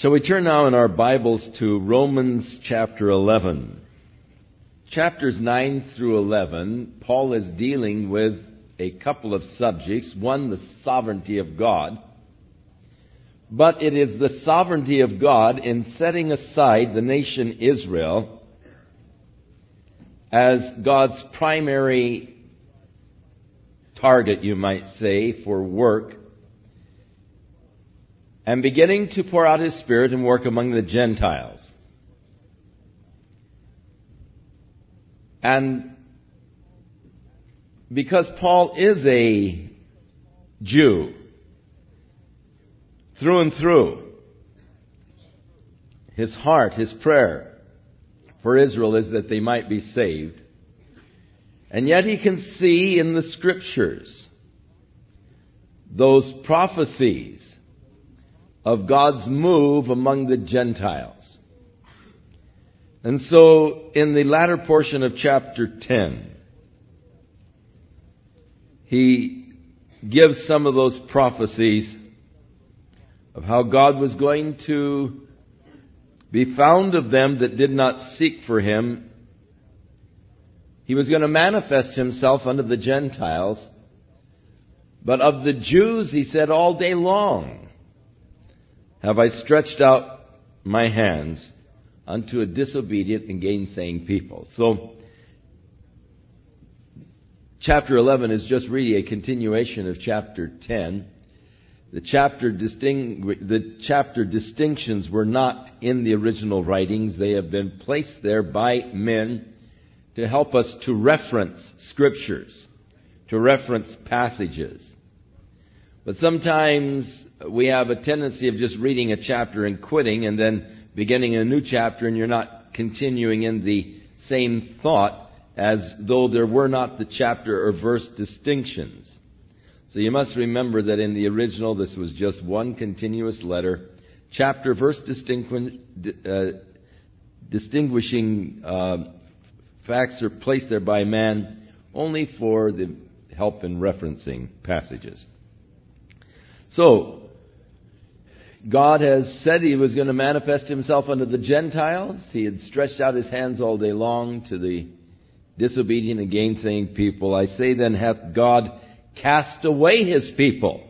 Shall we turn now in our Bibles to Romans chapter 11? Chapters 9 through 11, Paul is dealing with a couple of subjects. One, the sovereignty of God. But it is the sovereignty of God in setting aside the nation Israel as God's primary target, you might say, for work, and beginning to pour out His Spirit and work among the Gentiles. And because Paul is a Jew through and through, his heart, his prayer for Israel is that they might be saved. And yet he can see in the Scriptures those prophecies of God's move among the Gentiles. And so, in the latter portion of chapter 10, he gives some of those prophecies of how God was going to be found of them that did not seek for Him. He was going to manifest Himself unto the Gentiles. But of the Jews, He said, all day long have I stretched out my hands unto a disobedient and gainsaying people. So, chapter 11 is just really a continuation of chapter 10. The chapter distinctions were not in the original writings. They have been placed there by men to help us to reference Scriptures, to reference passages. But sometimes we have a tendency of just reading a chapter and quitting and then beginning a new chapter, and you're not continuing in the same thought as though there were not the chapter or verse distinctions. So you must remember that in the original this was just one continuous letter. Chapter, verse distinguishing facts are placed there by man only for the help in referencing passages. So, God has said He was going to manifest Himself unto the Gentiles. He had stretched out His hands all day long to the disobedient and gainsaying people. I say then, hath God cast away His people?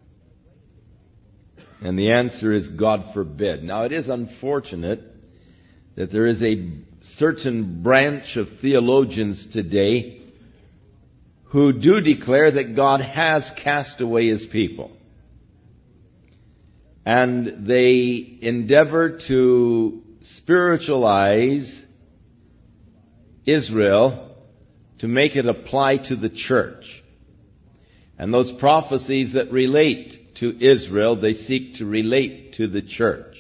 And the answer is, God forbid. Now, it is unfortunate that there is a certain branch of theologians today who do declare that God has cast away His people. And they endeavor to spiritualize Israel to make it apply to the church. And those prophecies that relate to Israel, they seek to relate to the church.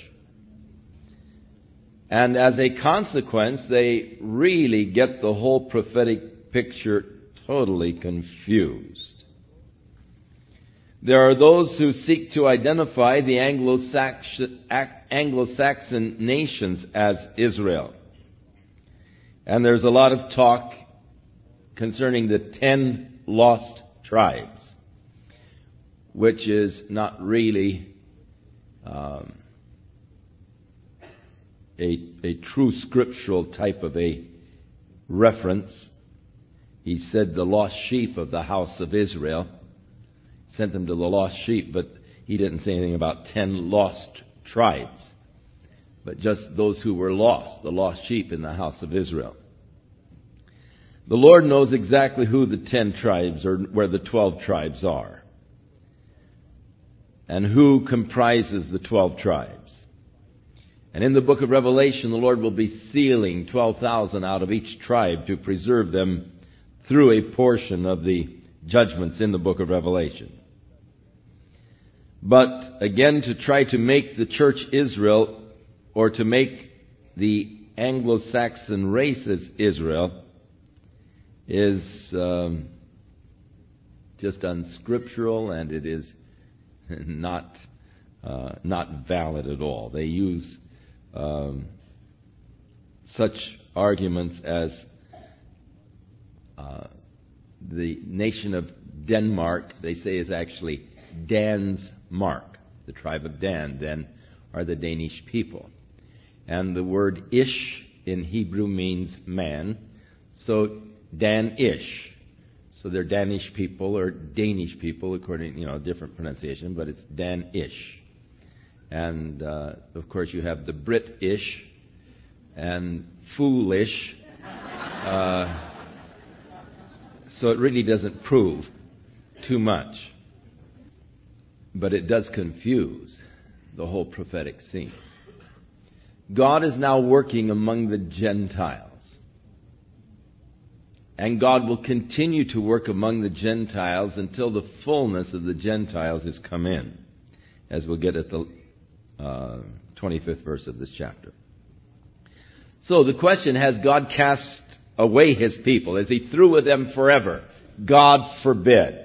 And as a consequence, they really get the whole prophetic picture totally confused. There are those who seek to identify the Anglo-Saxon nations as Israel. And there's a lot of talk concerning the 10 lost tribes, which is not really a true scriptural type of a reference. He said the lost sheep of the house of Israel. Sent them to the lost sheep, but he didn't say anything about 10 lost tribes, but just those who were lost, the lost sheep in the house of Israel. The Lord knows exactly who the 10 tribes or where the 12 tribes are, and who comprises the 12 tribes. And in the book of Revelation, the Lord will be sealing 12,000 out of each tribe to preserve them through a portion of the judgments in the book of Revelation. But again, to try to make the church Israel, or to make the Anglo-Saxon race as Israel, is just unscriptural, and it is not valid at all. They use such arguments as the nation of Denmark, they say, is actually Dan's mark. The tribe of Dan then are the Danish people. And the word Ish in Hebrew means man. So Dan-ish. So they're Danish people or Danish people, according, different pronunciation, but it's Dan-ish. And, of course, you have the Brit-ish and foolish. So it really doesn't prove too much. But it does confuse the whole prophetic scene. God is now working among the Gentiles. And God will continue to work among the Gentiles until the fullness of the Gentiles has come in, as we'll get at the 25th verse of this chapter. So the question, has God cast away His people? Is He through with them forever? God forbid.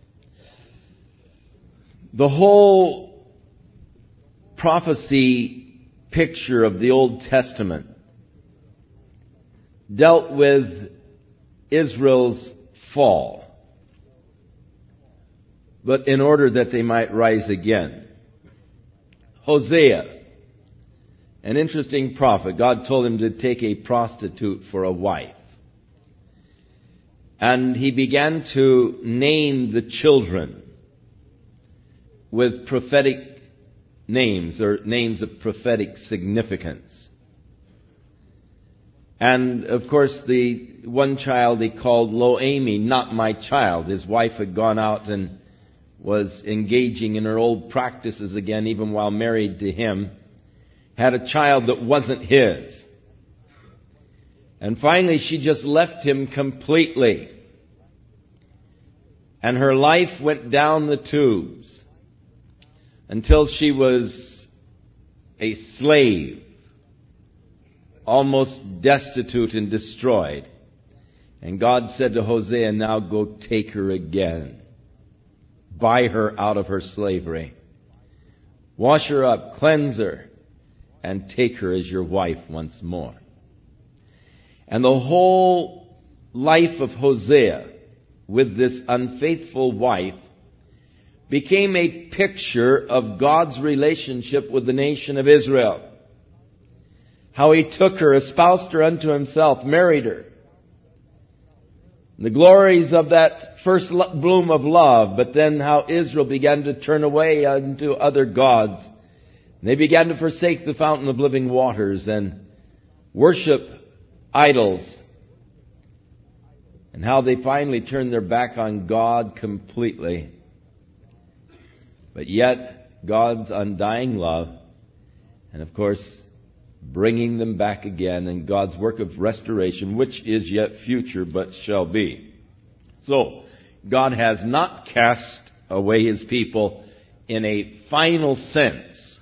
The whole prophecy picture of the Old Testament dealt with Israel's fall, but in order that they might rise again. Hosea, an interesting prophet, God told him to take a prostitute for a wife. And he began to name the children with prophetic names, or names of prophetic significance. And, of course, the one child he called Lo-Ami, not my child. His wife had gone out and was engaging in her old practices again, even while married to him. Had a child that wasn't his. And finally, she just left him completely. And her life went down the tubes until she was a slave, almost destitute and destroyed. And God said to Hosea, now go take her again. Buy her out of her slavery. Wash her up, cleanse her, and take her as your wife once more. And the whole life of Hosea with this unfaithful wife became a picture of God's relationship with the nation of Israel. How He took her, espoused her unto Himself, married her. The glories of that first bloom of love, but then how Israel began to turn away unto other gods. They began to forsake the fountain of living waters and worship idols. And how they finally turned their back on God completely. But yet, God's undying love, and of course, bringing them back again, and God's work of restoration, which is yet future, but shall be. So, God has not cast away His people in a final sense.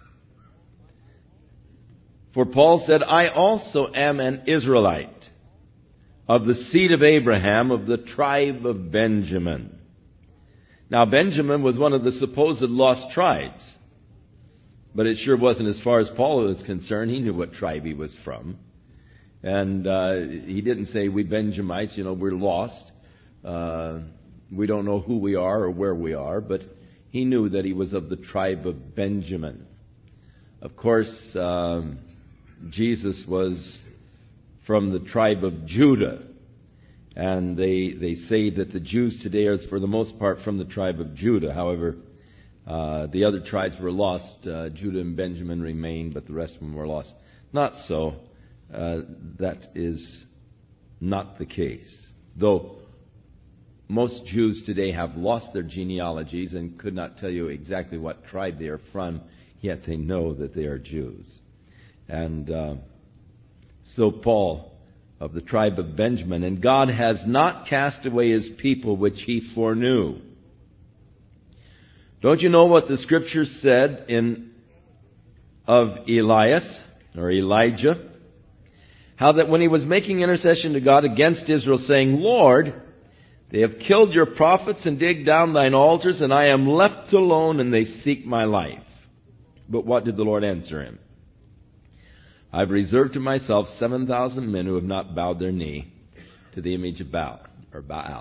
For Paul said, I also am an Israelite, of the seed of Abraham, of the tribe of Benjamin. Now, Benjamin was one of the supposed lost tribes. But it sure wasn't as far as Paul was concerned. He knew what tribe he was from. And he didn't say, we Benjamites, we're lost. We don't know who we are or where we are. But he knew that he was of the tribe of Benjamin. Of course, Jesus was from the tribe of Judah. And they say that the Jews today are, for the most part, from the tribe of Judah. However, the other tribes were lost. Judah and Benjamin remained, but the rest of them were lost. Not so. That is not the case. Though most Jews today have lost their genealogies and could not tell you exactly what tribe they are from, yet they know that they are Jews. And so Paul, of the tribe of Benjamin, and God has not cast away His people which He foreknew. Don't you know what the Scripture said of Elias, or Elijah? How that when he was making intercession to God against Israel, saying, Lord, they have killed your prophets and digged down thine altars, and I am left alone, and they seek my life. But what did the Lord answer him? I've reserved to myself 7,000 men who have not bowed their knee to the image of Baal.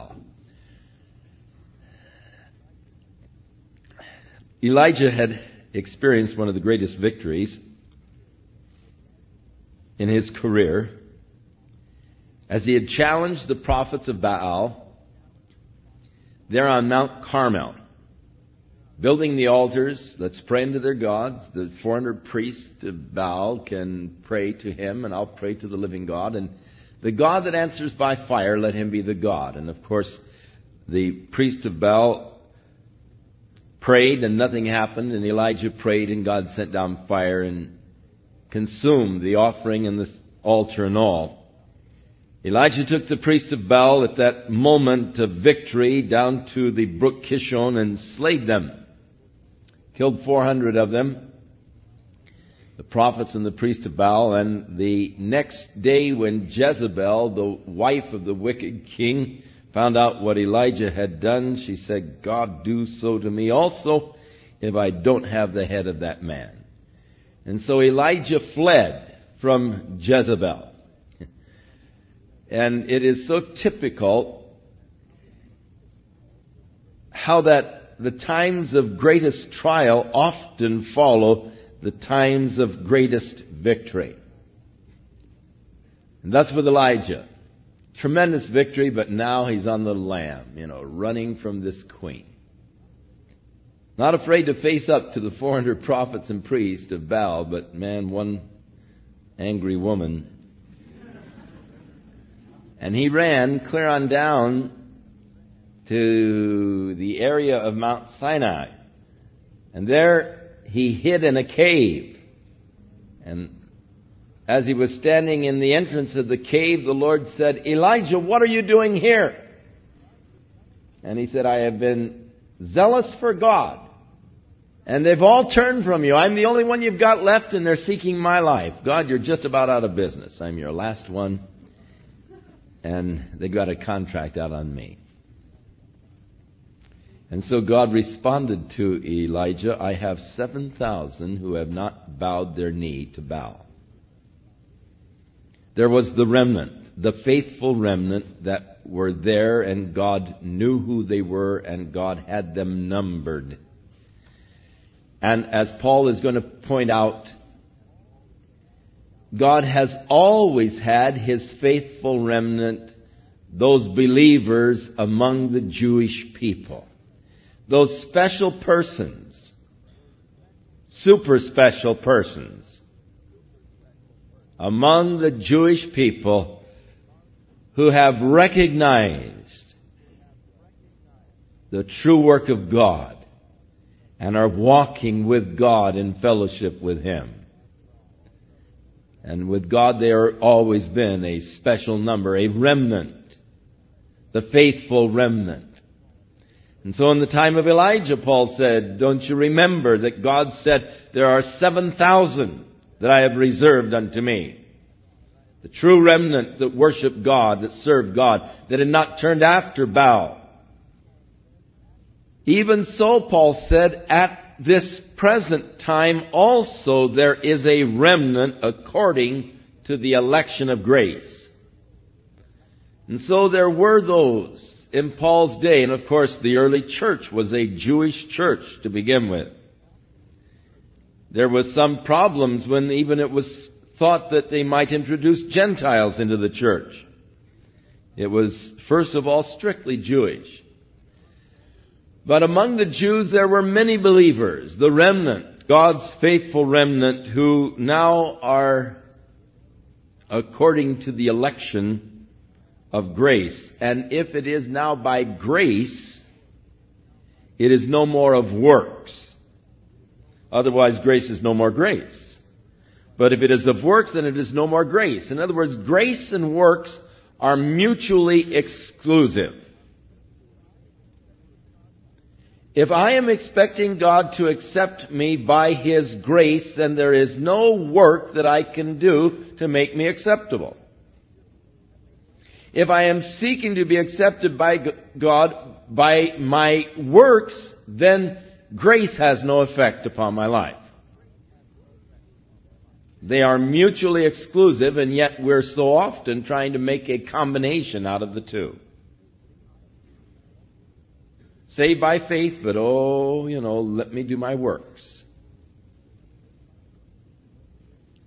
Elijah had experienced one of the greatest victories in his career as he had challenged the prophets of Baal there on Mount Carmel, building the altars. Let's pray unto their gods. The 400 priests of Baal can pray to him, and I'll pray to the living God. And the God that answers by fire, let him be the God. And of course, the priest of Baal prayed and nothing happened, and Elijah prayed and God sent down fire and consumed the offering and the altar and all. Elijah took the priest of Baal at that moment of victory down to the brook Kishon and slayed them. Killed 400 of them, the prophets and the priest of Baal. And the next day when Jezebel, the wife of the wicked king, found out what Elijah had done, she said, God, do so to me also if I don't have the head of that man. And so Elijah fled from Jezebel. And it is so typical how that the times of greatest trial often follow the times of greatest victory. And that's with Elijah. Tremendous victory, but now he's on the lam, running from this queen. Not afraid to face up to the 400 prophets and priests of Baal, but man, one angry woman. And he ran clear on down to the area of Mount Sinai. And there he hid in a cave. And as he was standing in the entrance of the cave, the Lord said, Elijah, what are you doing here? And he said, I have been zealous for God. And they've all turned from you. I'm the only one you've got left, and they're seeking my life. God, you're just about out of business. I'm your last one. And they got a contract out on me. And so God responded to Elijah, I have 7,000 who have not bowed their knee to Baal. There was the remnant, the faithful remnant that were there, and God knew who they were, and God had them numbered. And as Paul is going to point out, God has always had His faithful remnant, those believers among the Jewish people. Those special persons, super special persons, among the Jewish people who have recognized the true work of God and are walking with God in fellowship with Him. And with God they are always been a special number, a remnant, the faithful remnant. And so in the time of Elijah, Paul said, don't you remember that God said, there are 7,000 that I have reserved unto me. The true remnant that worship God, that serve God, that had not turned after Baal. Even so, Paul said, at this present time also there is a remnant according to the election of grace. And so there were those in Paul's day, and of course the early church was a Jewish church to begin with. There was some problems when even it was thought that they might introduce Gentiles into the church. It was, first of all, strictly Jewish. But among the Jews there were many believers, the remnant, God's faithful remnant, who now are according to the election of grace. And if it is now by grace, it is no more of works. Otherwise, grace is no more grace. But if it is of works, then it is no more grace. In other words, grace and works are mutually exclusive. If I am expecting God to accept me by His grace, then there is no work that I can do to make me acceptable. If I am seeking to be accepted by God by my works, then grace has no effect upon my life. They are mutually exclusive, and yet we're so often trying to make a combination out of the two. Saved by faith, but let me do my works.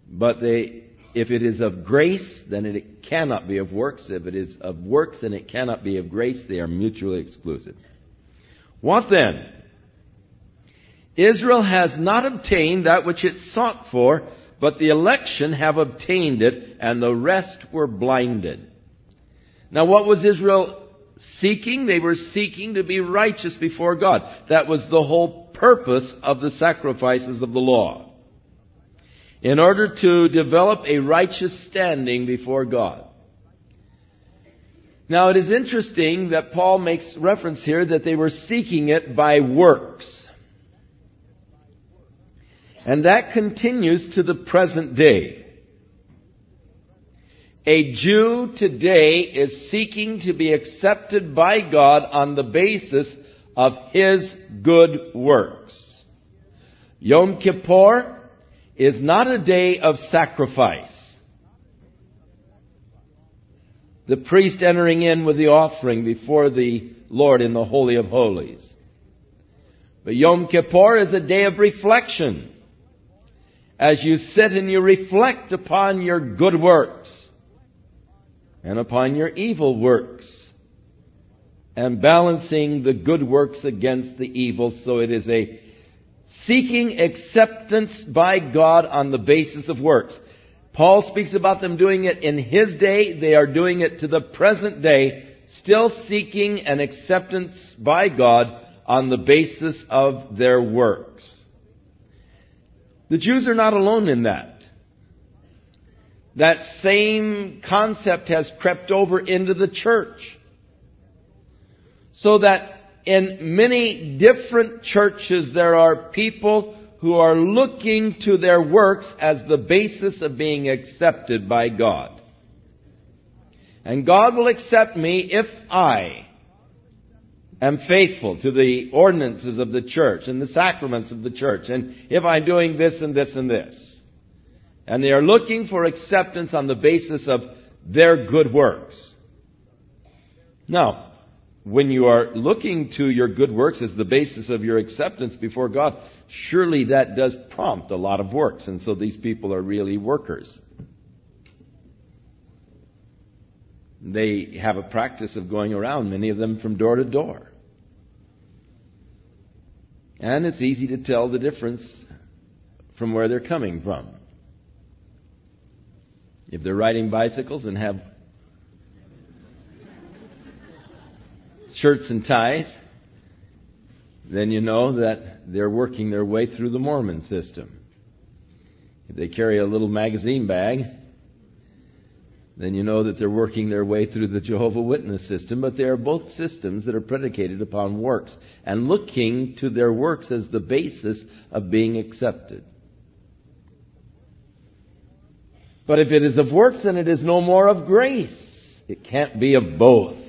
But if it is of grace, then it cannot be of works. If it is of works, then it cannot be of grace. They are mutually exclusive. What then? Israel has not obtained that which it sought for, but the election have obtained it, and the rest were blinded. Now what was Israel seeking? They were seeking to be righteous before God. That was the whole purpose of the sacrifices of the law. In order to develop a righteous standing before God. Now it is interesting that Paul makes reference here that they were seeking it by works. And that continues to the present day. A Jew today is seeking to be accepted by God on the basis of his good works. Yom Kippur is not a day of sacrifice. The priest entering in with the offering before the Lord in the Holy of Holies. But Yom Kippur is a day of reflection. As you sit and you reflect upon your good works and upon your evil works, and balancing the good works against the evil. So it is a seeking acceptance by God on the basis of works. Paul speaks about them doing it in his day. They are doing it to the present day, still seeking an acceptance by God on the basis of their works. The Jews are not alone in that. That same concept has crept over into the church. So that in many different churches there are people who are looking to their works as the basis of being accepted by God. And God will accept me if I am faithful to the ordinances of the church and the sacraments of the church, and if I'm doing this and this and this. And they are looking for acceptance on the basis of their good works. Now, when you are looking to your good works as the basis of your acceptance before God, surely that does prompt a lot of works. And so these people are really workers. They have a practice of going around, many of them from door to door. And it's easy to tell the difference from where they're coming from. If they're riding bicycles and have shirts and ties, then you know that they're working their way through the Mormon system. If they carry a little magazine bag, then you know that they're working their way through the Jehovah's Witness system. But they are both systems that are predicated upon works and looking to their works as the basis of being accepted. But if it is of works, then it is no more of grace. It can't be of both.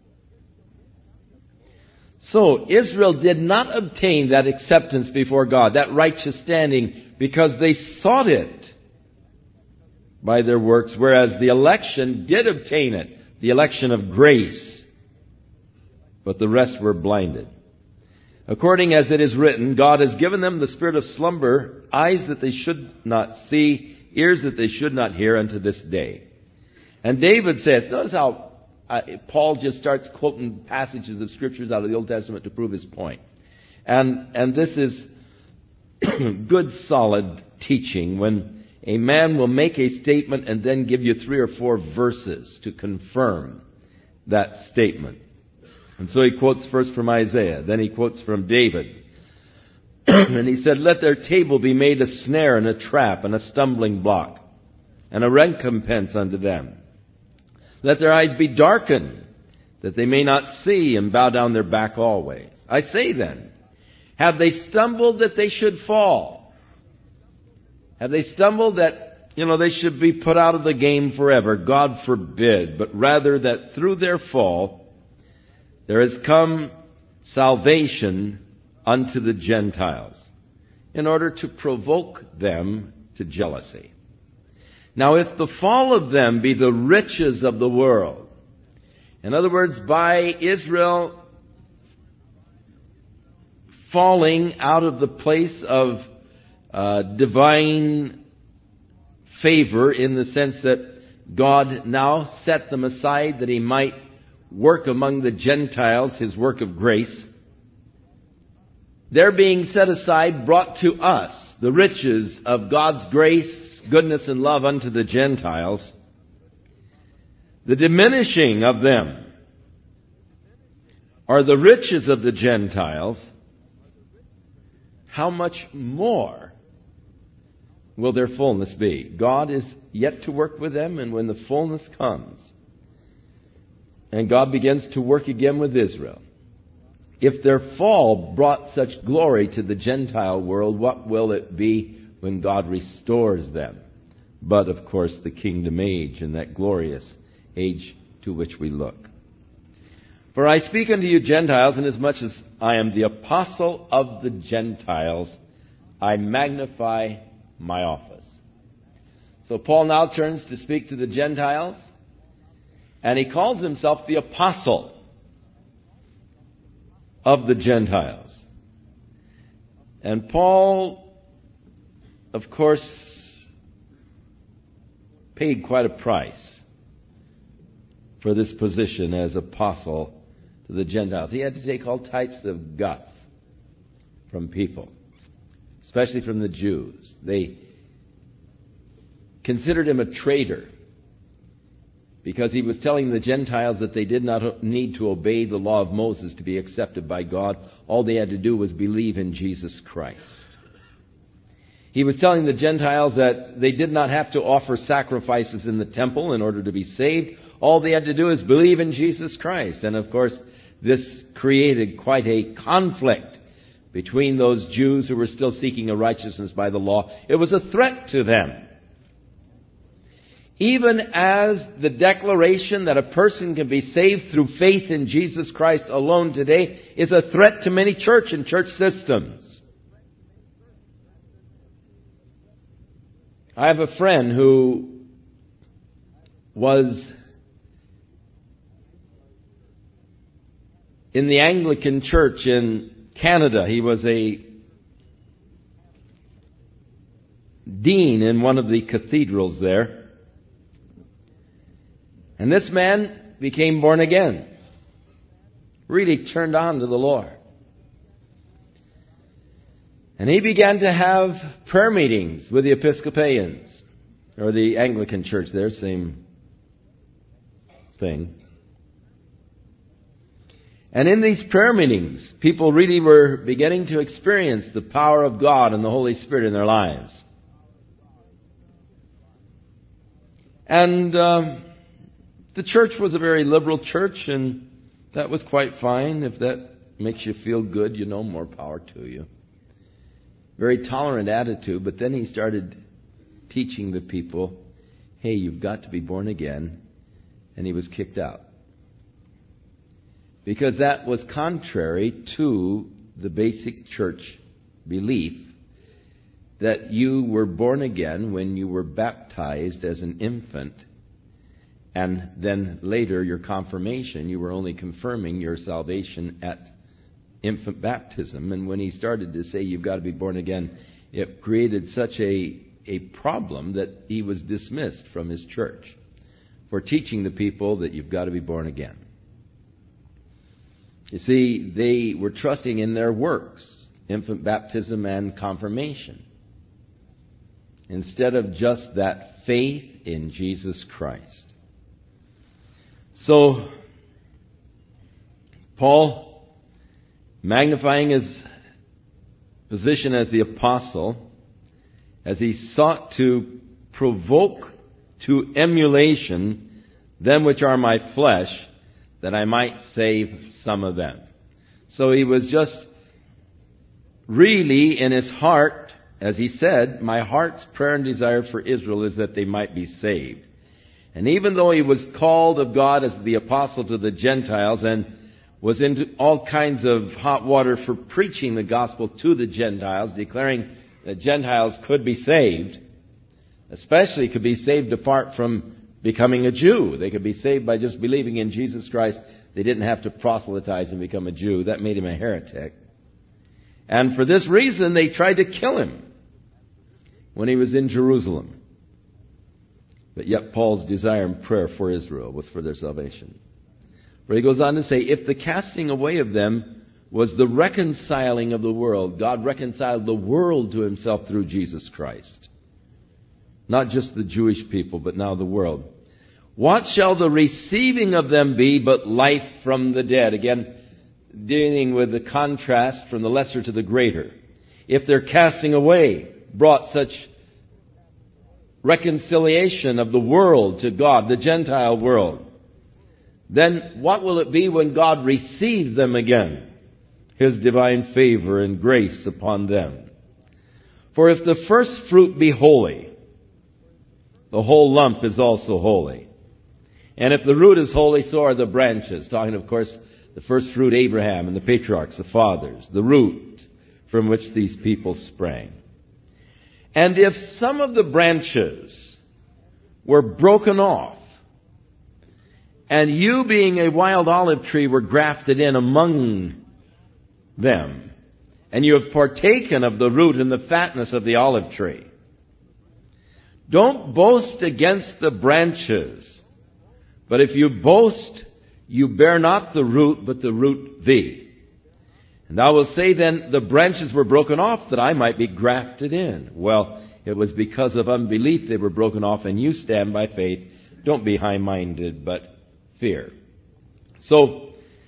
So Israel did not obtain that acceptance before God, that righteous standing, because they sought it by their works, whereas the election did obtain it, the election of grace. But the rest were blinded. According as it is written, God has given them the spirit of slumber, eyes that they should not see, ears that they should not hear unto this day. And David said, notice how Paul just starts quoting passages of scriptures out of the Old Testament to prove his point. And this is good, solid teaching when a man will make a statement and then give you 3 or 4 verses to confirm that statement. And so he quotes first from Isaiah, then he quotes from David. And he said, let their table be made a snare and a trap and a stumbling block and a recompense unto them. Let their eyes be darkened, that they may not see, and bow down their back always. I say then, have they stumbled that they should fall? Have they stumbled that, they should be put out of the game forever? God forbid. But rather that through their fall, there has come salvation unto the Gentiles, in order to provoke them to jealousy. Now, if the fall of them be the riches of the world, in other words, by Israel falling out of the place of divine favor in the sense that God now set them aside that He might work among the Gentiles, His work of grace. They're being set aside, brought to us, the riches of God's grace, goodness, and love unto the Gentiles. The diminishing of them are the riches of the Gentiles. How much more will their fullness be? God is yet to work with them, and when the fullness comes, and God begins to work again with Israel, if their fall brought such glory to the Gentile world, what will it be when God restores them? But, of course, the kingdom age, and that glorious age to which we look. For I speak unto you Gentiles, inasmuch as I am the apostle of the Gentiles, I magnify my office. So Paul now turns to speak to the Gentiles, and he calls himself the apostle of the Gentiles. And Paul, of course, paid quite a price for this position as apostle to the Gentiles. He had to take all types of guff from people, especially from the Jews. They considered him a traitor because he was telling the Gentiles that they did not need to obey the law of Moses to be accepted by God. All they had to do was believe in Jesus Christ. He was telling the Gentiles that they did not have to offer sacrifices in the temple in order to be saved. All they had to do is believe in Jesus Christ. And of course, this created quite a conflict between those Jews who were still seeking a righteousness by the law. It was a threat to them. Even as the declaration that a person can be saved through faith in Jesus Christ alone today is a threat to many church and church systems. I have a friend who was in the Anglican Church in Canada. He was a dean in one of the cathedrals there. And this man became born again. Really turned on to the Lord. And he began to have prayer meetings with the Episcopalians, or the Anglican Church there, same thing. And in these prayer meetings, people really were beginning to experience the power of God and the Holy Spirit in their lives. And the church was a very liberal church, and that was quite fine. If that makes you feel good, more power to you. Very tolerant attitude, but then he started teaching the people, hey, you've got to be born again, and he was kicked out. Because that was contrary to the basic church belief that you were born again when you were baptized as an infant, and then later your confirmation, you were only confirming your salvation at infant baptism. And when he started to say you've got to be born again, it created such a problem that he was dismissed from his church for teaching the people that you've got to be born again. You see, they were trusting in their works, infant baptism and confirmation, instead of just that faith in Jesus Christ. So, Paul, magnifying his position as the apostle, as he sought to provoke to emulation them which are my flesh, that I might save some of them. So he was just really in his heart, as he said, my heart's prayer and desire for Israel is that they might be saved. And even though he was called of God as the apostle to the Gentiles and was into all kinds of hot water for preaching the gospel to the Gentiles, declaring that Gentiles could be saved, especially could be saved apart from becoming a Jew. They could be saved by just believing in Jesus Christ. They didn't have to proselytize and become a Jew. That made him a heretic. And for this reason, they tried to kill him when he was in Jerusalem. But yet Paul's desire and prayer for Israel was for their salvation. For he goes on to say, if the casting away of them was the reconciling of the world, God reconciled the world to himself through Jesus Christ. Not just the Jewish people, but now the world. What shall the receiving of them be but life from the dead? Again, dealing with the contrast from the lesser to the greater. If their casting away brought such reconciliation of the world to God, the Gentile world, then what will it be when God receives them again? His divine favor and grace upon them. For if the first fruit be holy, the whole lump is also holy. And if the root is holy, so are the branches. Talking, of course, the first fruit, Abraham and the patriarchs, the fathers, the root from which these people sprang. And if some of the branches were broken off, and you being a wild olive tree were grafted in among them, and you have partaken of the root and the fatness of the olive tree, don't boast against the branches, but if you boast, you bear not the root, but the root thee. And thou wilt say then, the branches were broken off that I might be grafted in. Well, it was because of unbelief they were broken off, and you stand by faith. Don't be high-minded, but fear. So,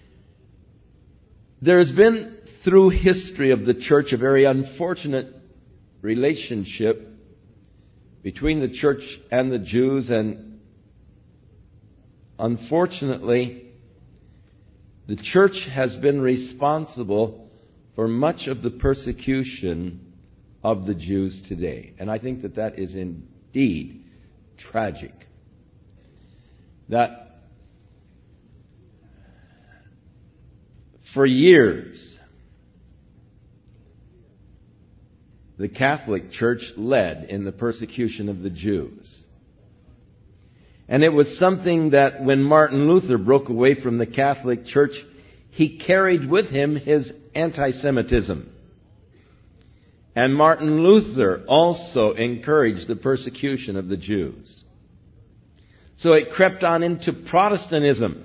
there has been, through history of the church, a very unfortunate relationship between the church and the Jews, and unfortunately, the church has been responsible for much of the persecution of the Jews today. And I think that that is indeed tragic. That for years, the Catholic Church led in the persecution of the Jews. And it was something that when Martin Luther broke away from the Catholic Church, he carried with him his anti-Semitism. And Martin Luther also encouraged the persecution of the Jews. So it crept on into Protestantism.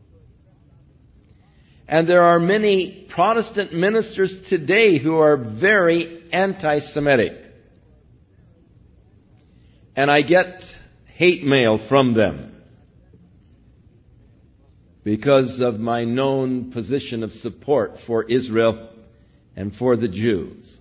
And there are many Protestant ministers today who are very anti-Semitic. And I get hate mail from them because of my known position of support for Israel and for the Jews.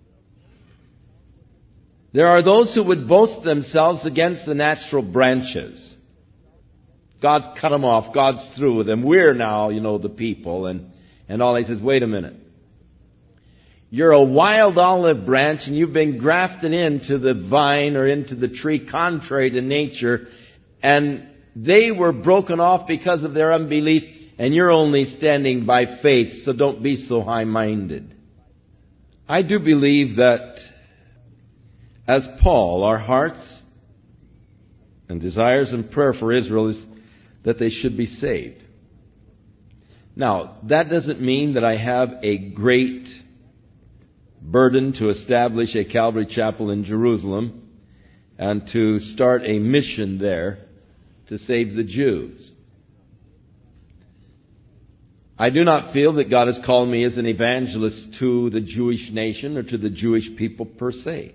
There are those who would boast themselves against the natural branches. God's cut them off. God's through with them. We're now, the people. And all. He says, wait a minute. You're a wild olive branch and you've been grafted into the vine or into the tree contrary to nature. And they were broken off because of their unbelief. And you're only standing by faith. So don't be so high-minded. I do believe that as Paul, our hearts and desires and prayer for Israel is that they should be saved. Now, that doesn't mean that I have a great burden to establish a Calvary Chapel in Jerusalem and to start a mission there to save the Jews. I do not feel that God has called me as an evangelist to the Jewish nation or to the Jewish people per se.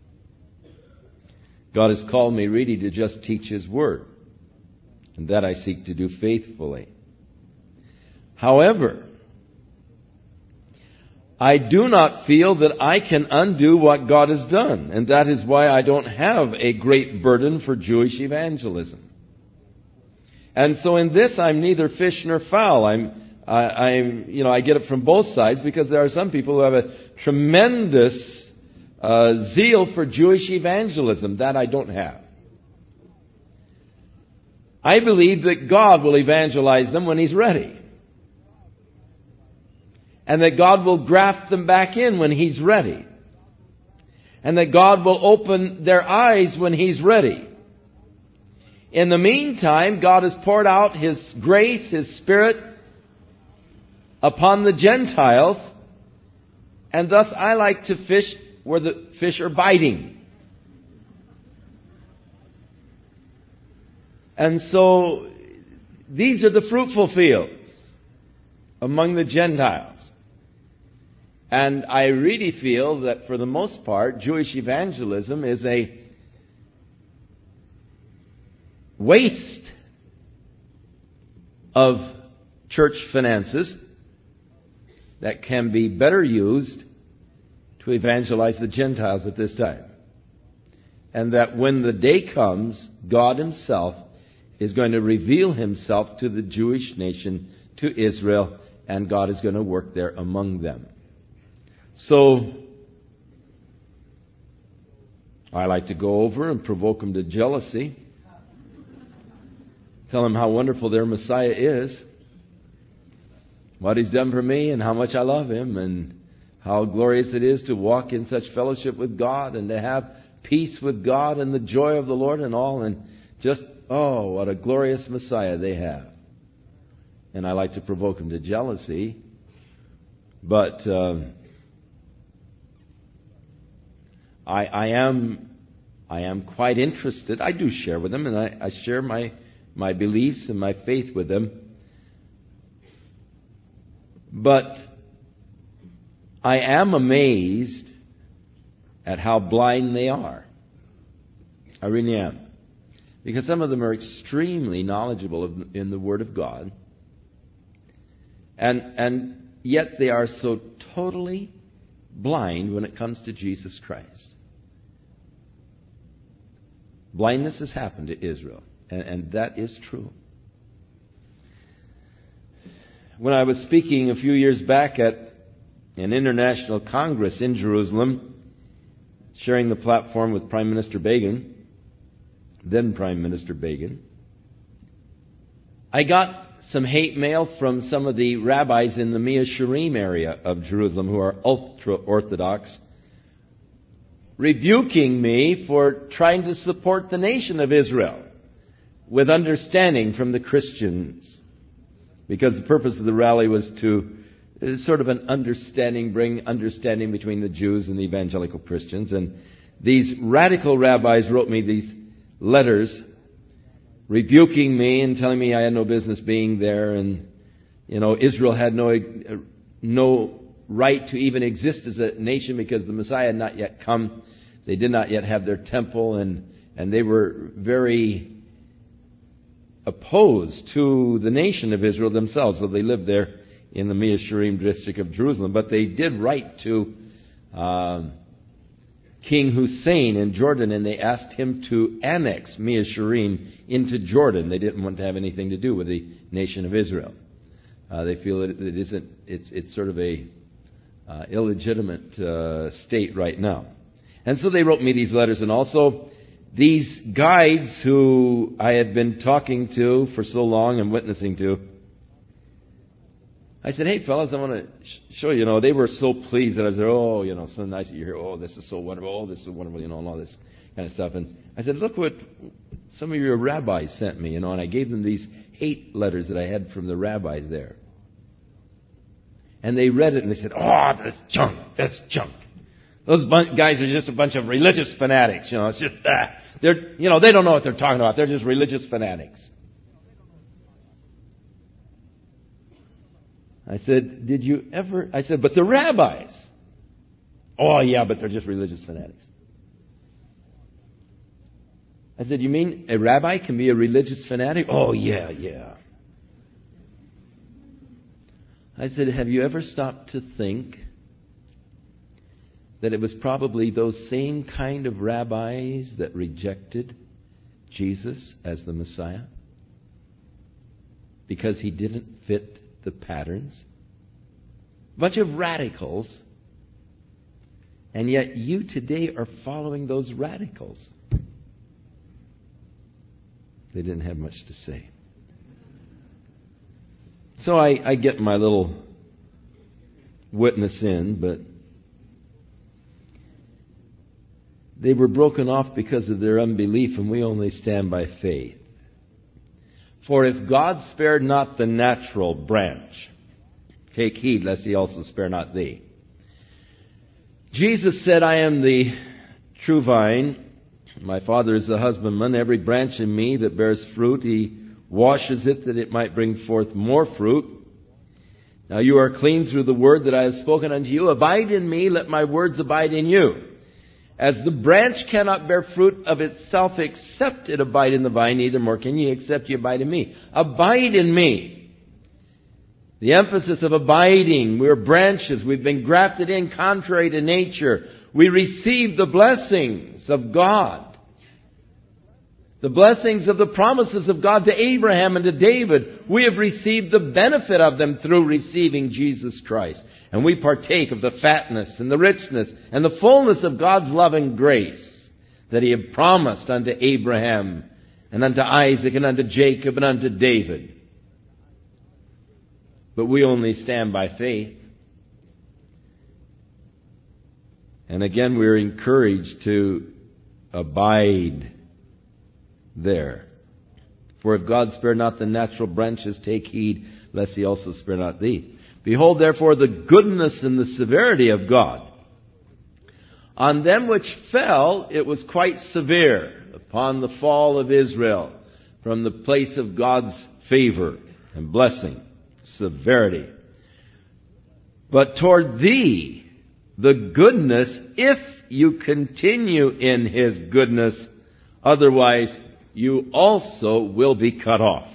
God has called me really to just teach His Word, and that I seek to do faithfully. However, I do not feel that I can undo what God has done, and that is why I don't have a great burden for Jewish evangelism. And so in this, I'm neither fish nor fowl. I get it from both sides because there are some people who have a tremendous zeal for Jewish evangelism that I don't have. I believe that God will evangelize them when He's ready. And that God will graft them back in when He's ready. And that God will open their eyes when He's ready. In the meantime, God has poured out His grace, His Spirit upon the Gentiles. And thus I like to fish where the fish are biting. And so these are the fruitful fields among the Gentiles. And I really feel that for the most part, Jewish evangelism is a waste of church finances that can be better used to evangelize the Gentiles at this time. And that when the day comes, God Himself is going to reveal Himself to the Jewish nation, to Israel, and God is going to work there among them. So, I like to go over and provoke them to jealousy. Tell them how wonderful their Messiah is. What He's done for me and how much I love Him and how glorious it is to walk in such fellowship with God and to have peace with God and the joy of the Lord and all. And just, oh, what a glorious Messiah they have. And I like to provoke them to jealousy. But I am quite interested. I do share with them, and I share my beliefs and my faith with them. But I am amazed at how blind they are. I really am. Because some of them are extremely knowledgeable in the Word of God. And yet they are so totally blind when it comes to Jesus Christ. Blindness has happened to Israel, and that is true. When I was speaking a few years back at an international congress in Jerusalem, sharing the platform with Prime Minister Begin, then Prime Minister Begin, I got some hate mail from some of the rabbis in the Mea Shearim area of Jerusalem who are ultra-Orthodox, rebuking me for trying to support the nation of Israel with understanding from the Christians. Because the purpose of the rally was to sort of an understanding, bring understanding between the Jews and the evangelical Christians. And these radical rabbis wrote me these letters rebuking me and telling me I had no business being there, and Israel had no right to even exist as a nation because the Messiah had not yet come. They did not yet have their temple, and they were very opposed to the nation of Israel themselves, so they lived there in the Mea Shearim district of Jerusalem. But they did write to King Hussein in Jordan, and they asked him to annex Mea Shearim into Jordan. They didn't want to have anything to do with the nation of Israel. They feel that it's sort of a illegitimate state right now. And so they wrote me these letters, and also these guides who I had been talking to for so long and witnessing to. I said, hey, fellas, I want to show you. They were so pleased that I said, so nice that you're here. Oh, this is so wonderful. Oh, this is wonderful, and all this kind of stuff. And I said, look what some of your rabbis sent me, and I gave them these hate letters that I had from the rabbis there. And they read it, and they said, oh, that's junk. Those guys are just a bunch of religious fanatics. It's just, they don't know what they're talking about. They're just religious fanatics. I said, but the rabbis. Oh, yeah, but they're just religious fanatics. I said, you mean a rabbi can be a religious fanatic? Oh, yeah. I said, have you ever stopped to think that it was probably those same kind of rabbis that rejected Jesus as the Messiah? Because He didn't fit the patterns. A bunch of radicals. And yet you today are following those radicals. They didn't have much to say. So I get my little witness in, but they were broken off because of their unbelief, and we only stand by faith. For if God spared not the natural branch, take heed lest He also spare not thee. Jesus said, I am the true vine, My Father is the husbandman. Every branch in me that bears fruit, He washes it that it might bring forth more fruit. Now you are clean through the word that I have spoken unto you. Abide in me, let my words abide in you. As the branch cannot bear fruit of itself except it abide in the vine, neither more can ye except ye abide in me. Abide in me. The emphasis of abiding. We're branches. We've been grafted in contrary to nature. We receive the blessings of God. The blessings of the promises of God to Abraham and to David. We have received the benefit of them through receiving Jesus Christ. And we partake of the fatness and the richness and the fullness of God's love and grace that He had promised unto Abraham and unto Isaac and unto Jacob and unto David. But we only stand by faith. And again, we're encouraged to abide there. For if God spare not the natural branches, take heed lest He also spare not thee. Behold therefore the goodness and the severity of God. On them which fell, it was quite severe upon the fall of Israel from the place of God's favor and blessing, severity. But toward thee, the goodness, if you continue in His goodness, otherwise you also will be cut off.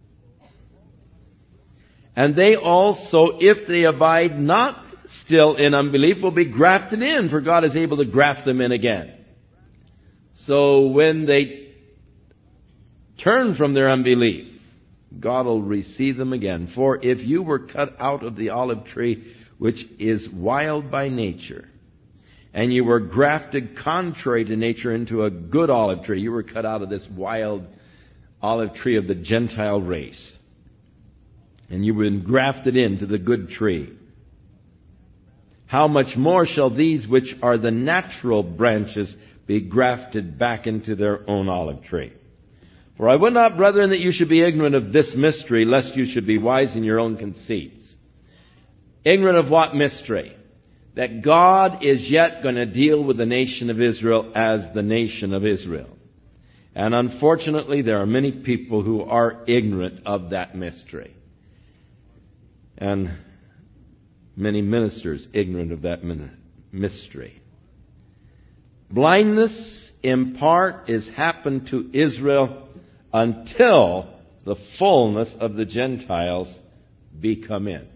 And they also, if they abide not still in unbelief, will be grafted in, for God is able to graft them in again. So when they turn from their unbelief, God will receive them again. For if you were cut out of the olive tree, which is wild by nature, and you were grafted contrary to nature into a good olive tree. You were cut out of this wild olive tree of the Gentile race. And you were grafted into the good tree. How much more shall these which are the natural branches be grafted back into their own olive tree? For I would not, brethren, that you should be ignorant of this mystery, lest you should be wise in your own conceits. Ignorant of what mystery? That God is yet going to deal with the nation of Israel as the nation of Israel. And unfortunately, there are many people who are ignorant of that mystery. And many ministers ignorant of that mystery. Blindness, in part, is happened to Israel until the fullness of the Gentiles be come in.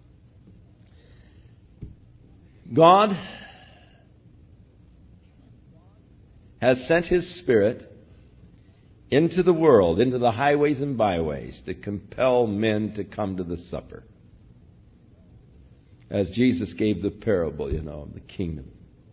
God has sent His Spirit into the world, into the highways and byways, to compel men to come to the supper. As Jesus gave the parable, of the kingdom.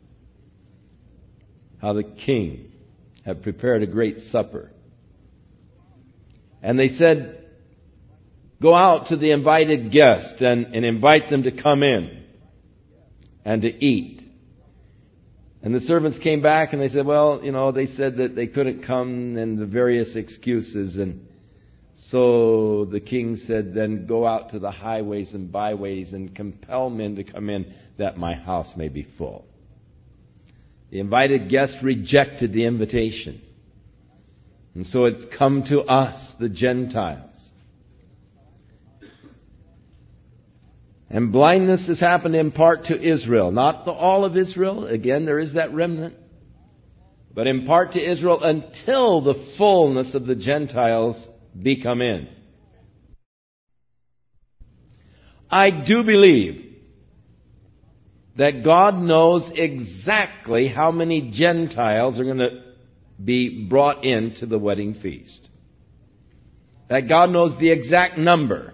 How the king had prepared a great supper. And they said, go out to the invited guest and invite them to come in and to eat. And the servants came back and they said, they said that they couldn't come and the various excuses. And so the king said, then go out to the highways and byways and compel men to come in that my house may be full. The invited guest rejected the invitation. And so it's come to us, the Gentiles. And blindness has happened in part to Israel. Not all of Israel. Again, there is that remnant. But in part to Israel until the fullness of the Gentiles be come in. I do believe that God knows exactly how many Gentiles are going to be brought into the wedding feast. That God knows the exact number.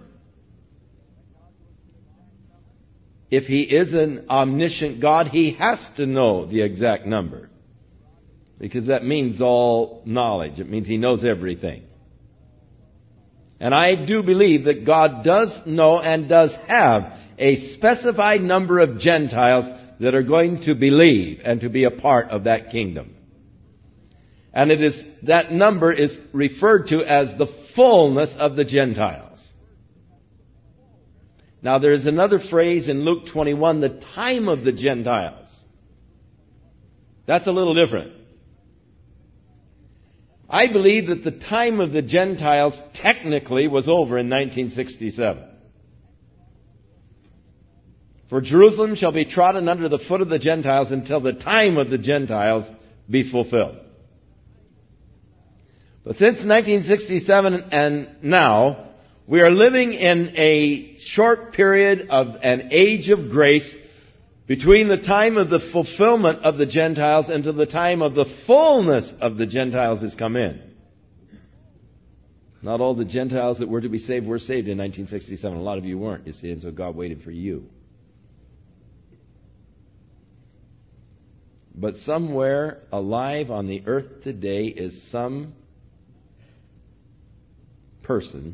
If He is an omniscient God, He has to know the exact number. Because that means all knowledge. It means He knows everything. And I do believe that God does know and does have a specified number of Gentiles that are going to believe and to be a part of that kingdom. And that number is referred to as the fullness of the Gentiles. Now there is another phrase in Luke 21, the time of the Gentiles. That's a little different. I believe that the time of the Gentiles technically was over in 1967. For Jerusalem shall be trodden under the foot of the Gentiles until the time of the Gentiles be fulfilled. But since 1967 and now, we are living in a short period of an age of grace between the time of the fulfillment of the Gentiles until the time of the fullness of the Gentiles has come in. Not all the Gentiles that were to be saved were saved in 1967. A lot of you weren't, you see, and so God waited for you. But somewhere alive on the earth today is some person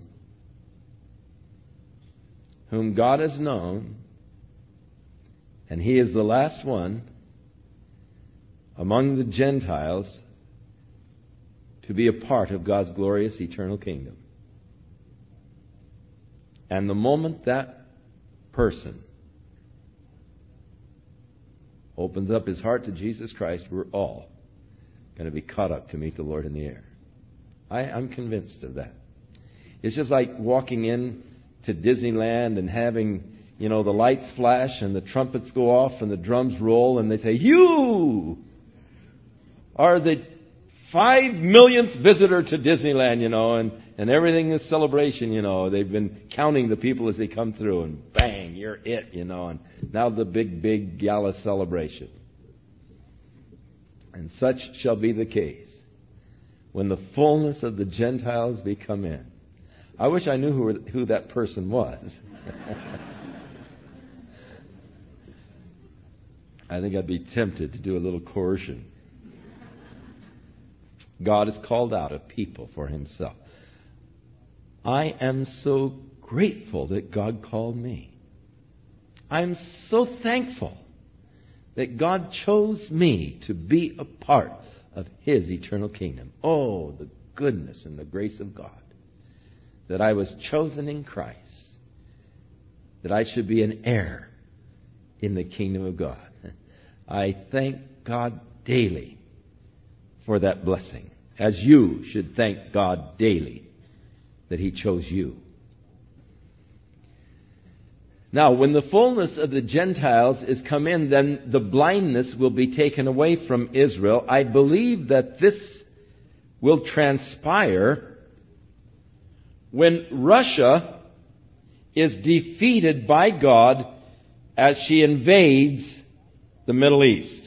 whom God has known, and he is the last one among the Gentiles to be a part of God's glorious eternal kingdom. And the moment that person opens up his heart to Jesus Christ, we're all going to be caught up to meet the Lord in the air. I'm convinced of that. It's just like walking in to Disneyland and having, the lights flash and the trumpets go off and the drums roll and they say, "You are the 5 millionth visitor to Disneyland," and everything is celebration, They've been counting the people as they come through and bang, you're it, and now the big gala celebration. And such shall be the case when the fullness of the Gentiles be come in. I wish I knew who that person was. I think I'd be tempted to do a little coercion. God has called out a people for himself. I am so grateful that God called me. I'm so thankful that God chose me to be a part of his eternal kingdom. Oh, the goodness and the grace of God. That I was chosen in Christ. That I should be an heir in the kingdom of God. I thank God daily for that blessing. As you should thank God daily that he chose you. Now, when the fullness of the Gentiles is come in, then the blindness will be taken away from Israel. I believe that this will transpire when Russia is defeated by God as she invades the Middle East.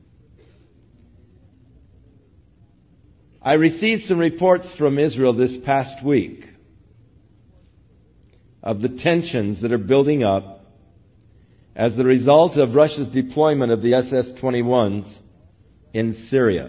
I received some reports from Israel this past week of the tensions that are building up as the result of Russia's deployment of the SS-21s in Syria.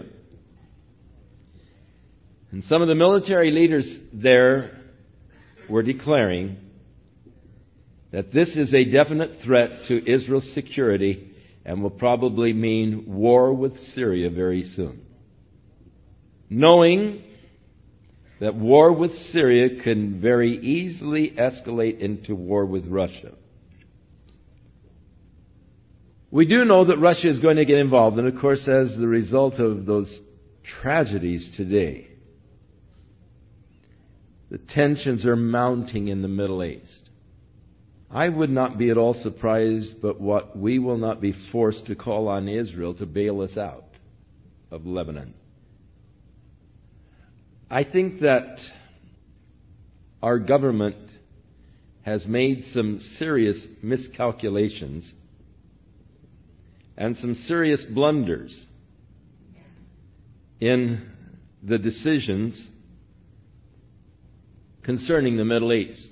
And some of the military leaders there were declaring that this is a definite threat to Israel's security and will probably mean war with Syria very soon. Knowing that war with Syria can very easily escalate into war with Russia. We do know that Russia is going to get involved, and of course as the result of those tragedies today, the tensions are mounting in the Middle East. I would not be at all surprised, but what we will not be forced to call on Israel to bail us out of Lebanon. I think that our government has made some serious miscalculations and some serious blunders in the decisions concerning the Middle East.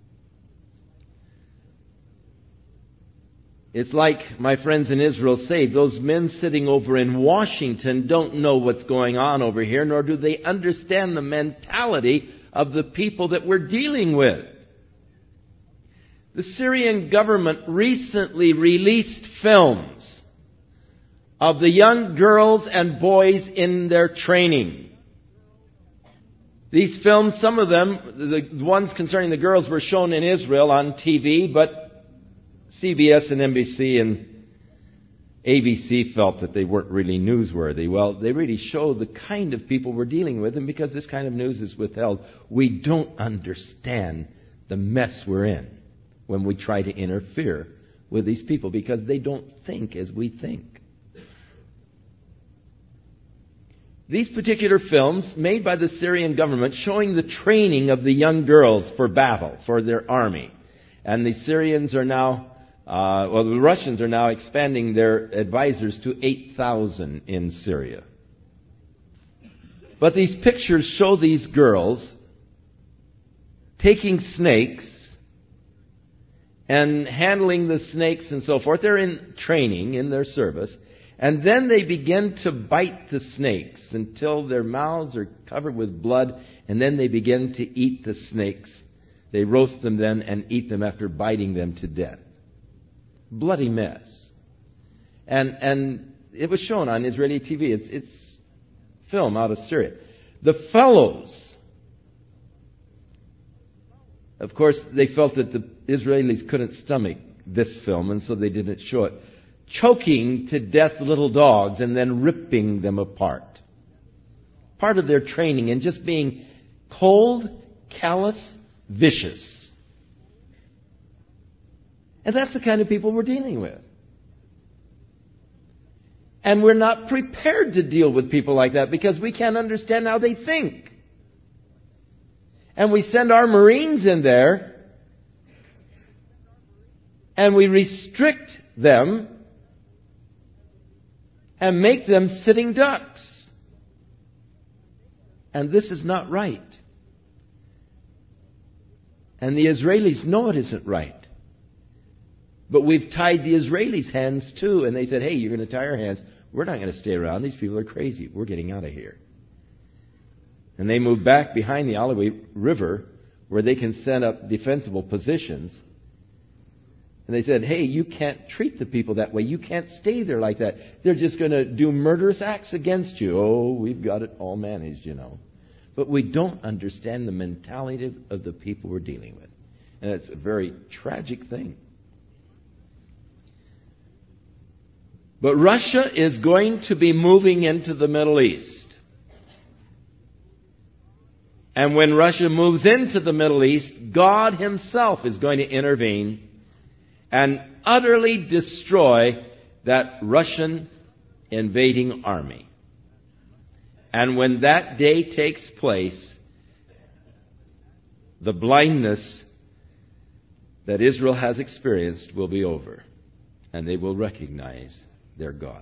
It's like my friends in Israel say, those men sitting over in Washington don't know what's going on over here, nor do they understand the mentality of the people that we're dealing with. The Syrian government recently released films of the young girls and boys in their training. These films, some of them, the ones concerning the girls, were shown in Israel on TV, but CBS and NBC and ABC felt that they weren't really newsworthy. Well, they really show the kind of people we're dealing with, and because this kind of news is withheld, we don't understand the mess we're in when we try to interfere with these people, because they don't think as we think. These particular films made by the Syrian government showing the training of the young girls for battle, for their army. And the Syrians are now, the Russians are now expanding their advisors to 8,000 in Syria. But these pictures show these girls taking snakes and handling the snakes and so forth. They're in training, in their service. And then they begin to bite the snakes until their mouths are covered with blood. And then they begin to eat the snakes. They roast them then and eat them after biting them to death. Bloody mess. And it was shown on Israeli TV. It's film out of Syria. The fellows, of course, they felt that the Israelis couldn't stomach this film, and so they didn't show it. Choking to death little dogs and then ripping them apart. Part of their training in just being cold, callous, vicious. And that's the kind of people we're dealing with. And we're not prepared to deal with people like that because we can't understand how they think. And we send our Marines in there and we restrict them and make them sitting ducks. And this is not right. And the Israelis know it isn't right. But we've tied the Israelis' hands too. And they said, hey, you're going to tie our hands. We're not going to stay around. These people are crazy. We're getting out of here. And they moved back behind the Allegheny River where they can set up defensible positions. And they said, hey, you can't treat the people that way. You can't stay there like that. They're just going to do murderous acts against you. Oh, we've got it all managed, you know. But we don't understand the mentality of the people we're dealing with. And it's a very tragic thing. But Russia is going to be moving into the Middle East. And when Russia moves into the Middle East, God Himself is going to intervene and utterly destroy that Russian invading army. And when that day takes place, the blindness that Israel has experienced will be over, and they will recognize their God.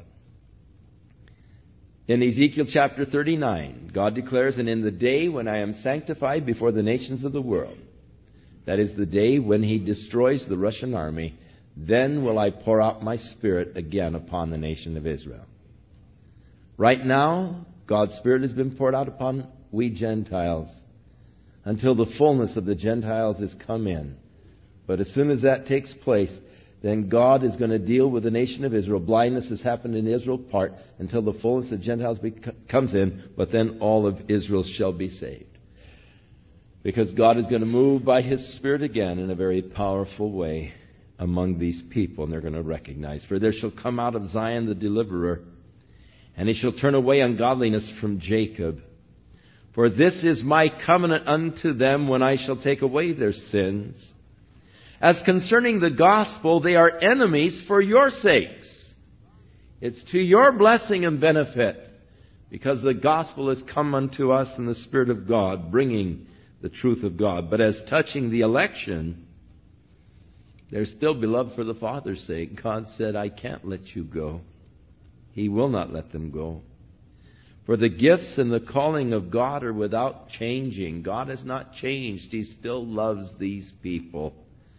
In Ezekiel chapter 39, God declares, and in the day when I am sanctified before the nations of the world, that is the day when He destroys the Russian army, then will I pour out my Spirit again upon the nation of Israel. Right now, God's Spirit has been poured out upon we Gentiles until the fullness of the Gentiles has come in. But as soon as that takes place, then God is going to deal with the nation of Israel. Blindness has happened in Israel part until the fullness of Gentiles comes in, but then all of Israel shall be saved. Because God is going to move by His Spirit again in a very powerful way among these people, and they're going to recognize. For there shall come out of Zion the deliverer, and He shall turn away ungodliness from Jacob. For this is my covenant unto them when I shall take away their sins. As concerning the gospel, they are enemies for your sakes. It's to your blessing and benefit, because the gospel has come unto us in the Spirit of God, bringing the truth of God. But as touching the election, they're still beloved for the Father's sake. God said, I can't let you go. He will not let them go. For the gifts and the calling of God are without changing. God has not changed. He still loves these people.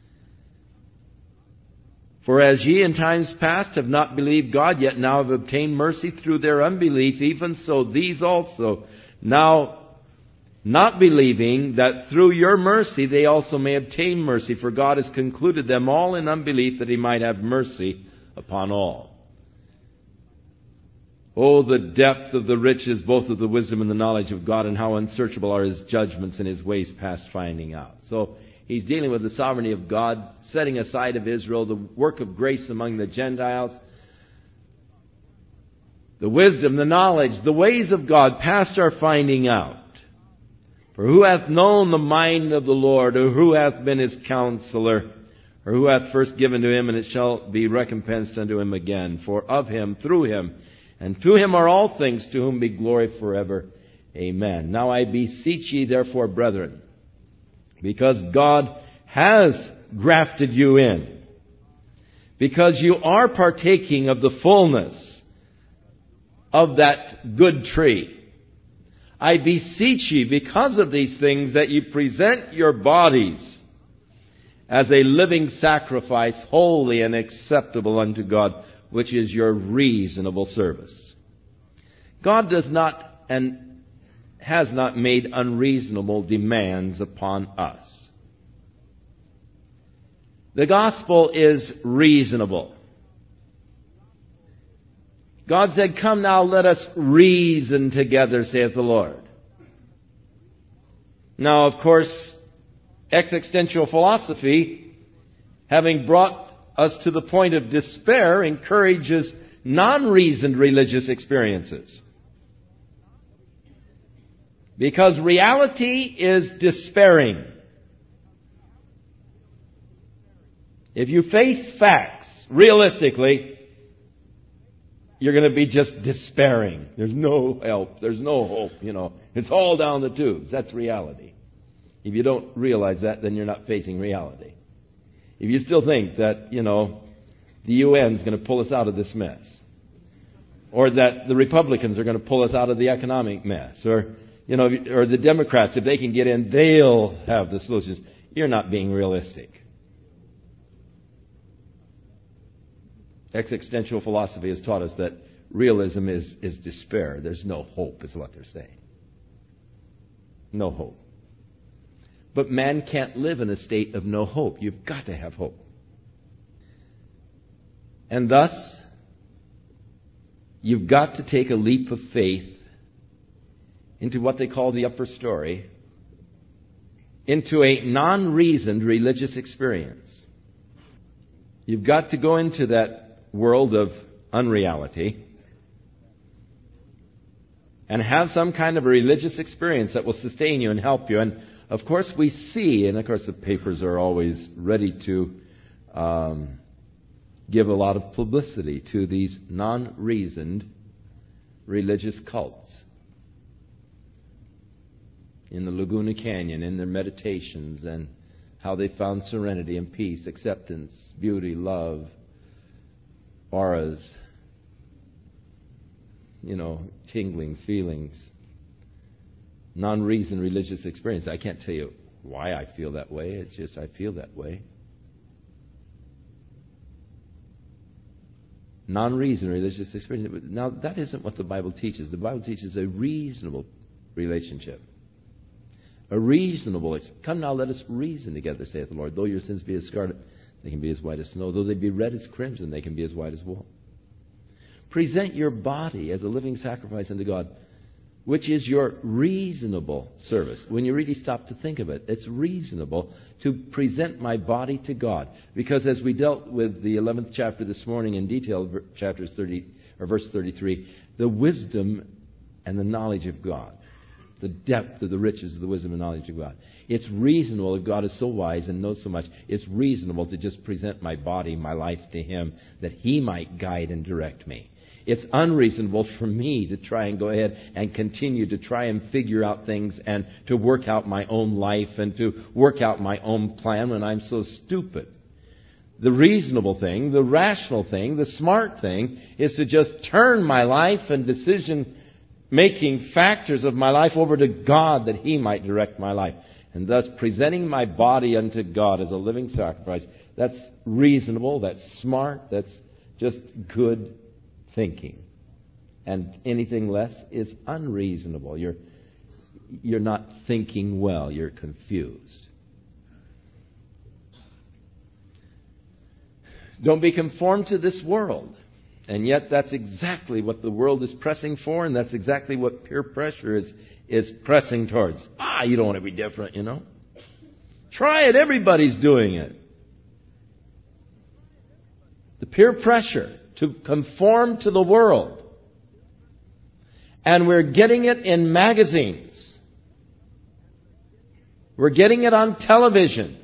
For as ye in times past have not believed God, yet now have obtained mercy through their unbelief, even so these also, now not believing, that through your mercy they also may obtain mercy. For God has concluded them all in unbelief, that He might have mercy upon all. Oh, the depth of the riches, both of the wisdom and the knowledge of God, and how unsearchable are His judgments and His ways past finding out. So He's dealing with the sovereignty of God, setting aside of Israel, the work of grace among the Gentiles, the wisdom, the knowledge, the ways of God past our finding out. For who hath known the mind of the Lord, or who hath been his counselor, or who hath first given to him, and it shall be recompensed unto him again? For of him, through him, and to him are all things, to whom be glory forever. Amen. Now I beseech ye therefore, brethren, because God has grafted you in, because you are partaking of the fullness of that good tree, I beseech ye, because of these things, that ye present your bodies as a living sacrifice, holy and acceptable unto God, which is your reasonable service. God does not and has not made unreasonable demands upon us. The gospel is reasonable. God said, "Come now, let us reason together, saith the Lord." Now, of course, existential philosophy, having brought us to the point of despair, encourages non-reasoned religious experiences. Because reality is despairing. If you face facts realistically, you're going to be just despairing. There's no help. There's no hope. It's all down the tubes. That's reality. If you don't realize that, then you're not facing reality. If you still think that, the UN is going to pull us out of this mess, or that the Republicans are going to pull us out of the economic mess, or the Democrats, if they can get in, they'll have the solutions, you're not being realistic. Existential philosophy has taught us that realism is despair. There's no hope, is what they're saying. No hope. But man can't live in a state of no hope. You've got to have hope. And thus, you've got to take a leap of faith into what they call the upper story, into a non-reasoned religious experience. You've got to go into that world of unreality and have some kind of a religious experience that will sustain you and help you. And of course we see, and of course the papers are always ready to give a lot of publicity to these non-reasoned religious cults. In the Laguna Canyon, in their meditations, and how they found serenity and peace, acceptance, beauty, love, auras, tinglings, feelings, non-reasoned religious experience. I can't tell you why I feel that way. It's just I feel that way. Non-reasoned religious experience. Now, that isn't what the Bible teaches. The Bible teaches a reasonable relationship. A reasonable. Come now, let us reason together, saith the Lord. Though your sins be as scarlet, they can be as white as snow. Though they be red as crimson, they can be as white as wool. Present your body as a living sacrifice unto God, which is your reasonable service. When you really stop to think of it, it's reasonable to present my body to God. Because as we dealt with the 11th chapter this morning in detail, verse 33, the wisdom and the knowledge of God, the depth of the riches of the wisdom and knowledge of God. It's reasonable, if God is so wise and knows so much, it's reasonable to just present my body, my life to Him, that He might guide and direct me. It's unreasonable for me to try and go ahead and continue to try and figure out things and to work out my own life and to work out my own plan when I'm so stupid. The reasonable thing, the rational thing, the smart thing is to just turn my life and decision-making factors of my life over to God that He might direct my life. And thus presenting my body unto God as a living sacrifice, that's reasonable, that's smart, that's just good thinking. And anything less is unreasonable. You're not thinking well, you're confused. Don't be conformed to this world. And yet that's exactly what the world is pressing for, and that's exactly what peer pressure is pressing towards. You don't want to be different, Try it. Everybody's doing it. The peer pressure to conform to the world And we're getting it in magazines. We're getting it on television.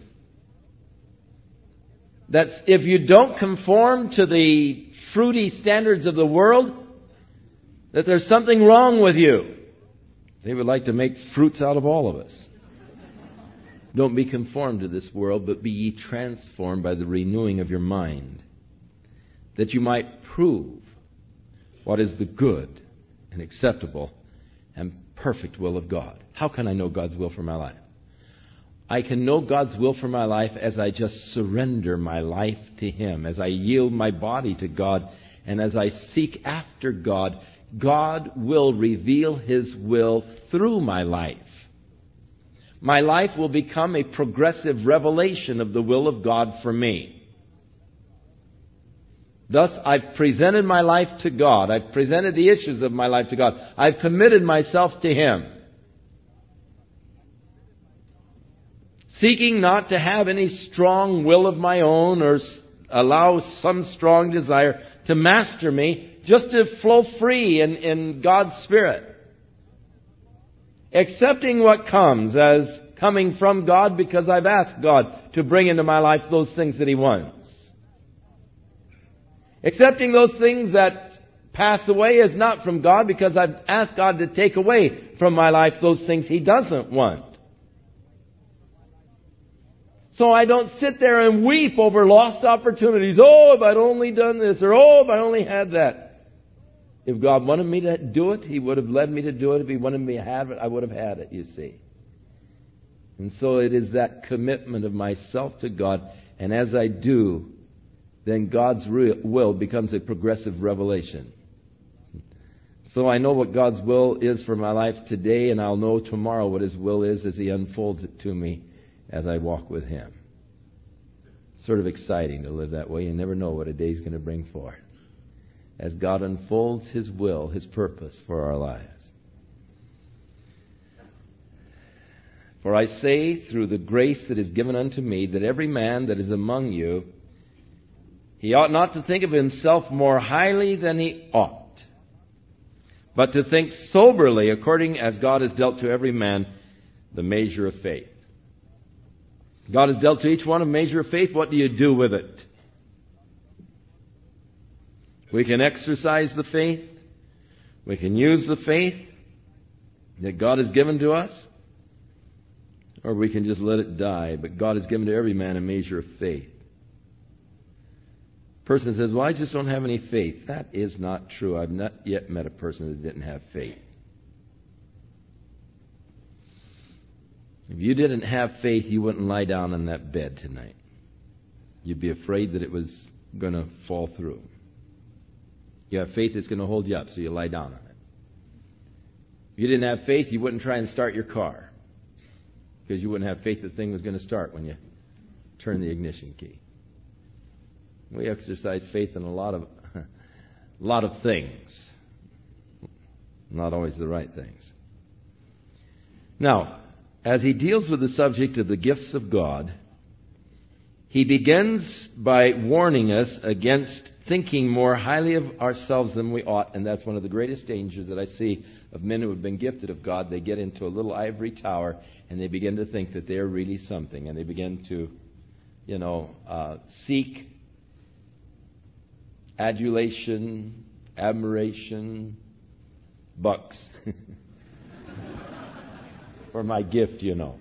That if you don't conform to the fruity standards of the world, that there's something wrong with you. They would like to make fruits out of all of us. Don't be conformed to this world, but be ye transformed by the renewing of your mind, that you might prove what is the good and acceptable and perfect will of God. How can I know God's will for my life? I can know God's will for my life as I just surrender my life to Him, as I yield my body to God, and as I seek after God. God will reveal His will through my life. My life will become a progressive revelation of the will of God for me. Thus, I've presented my life to God. I've presented the issues of my life to God. I've committed myself to Him. Seeking not to have any strong will of my own or allow some strong desire to master me, just to flow free in God's Spirit. Accepting what comes as coming from God because I've asked God to bring into my life those things that He wants. Accepting those things that pass away as not from God because I've asked God to take away from my life those things He doesn't want. So I don't sit there and weep over lost opportunities. Oh, if I'd only done this, or oh, if I only had that. If God wanted me to do it, He would have led me to do it. If He wanted me to have it, I would have had it, you see. And so it is that commitment of myself to God. And as I do, then God's will becomes a progressive revelation. So I know what God's will is for my life today, and I'll know tomorrow what His will is as He unfolds it to me as I walk with Him. Sort of exciting to live that way. You never know what a day's going to bring forth, as God unfolds His will, His purpose for our lives. For I say, through the grace that is given unto me, that every man that is among you, he ought not to think of himself more highly than he ought, but to think soberly, according as God has dealt to every man the measure of faith. God has dealt to each one a measure of faith. What do you do with it? We can exercise the faith. We can use the faith that God has given to us. Or we can just let it die. But God has given to every man a measure of faith. A person says, well, I just don't have any faith. That is not true. I've not yet met a person that didn't have faith. If you didn't have faith, you wouldn't lie down on that bed tonight. You'd be afraid that it was going to fall through. You have faith that's going to hold you up, so you lie down on it. If you didn't have faith, you wouldn't try and start your car, because you wouldn't have faith the thing was going to start when you turn the ignition key. We exercise faith in a lot of things. Not always the right things. Now, as he deals with the subject of the gifts of God, he begins by warning us against thinking more highly of ourselves than we ought, and that's one of the greatest dangers that I see of men who have been gifted of God. They get into a little ivory tower, and they begin to think that they're really something, and they begin to, seek adulation, admiration, bucks. For my gift,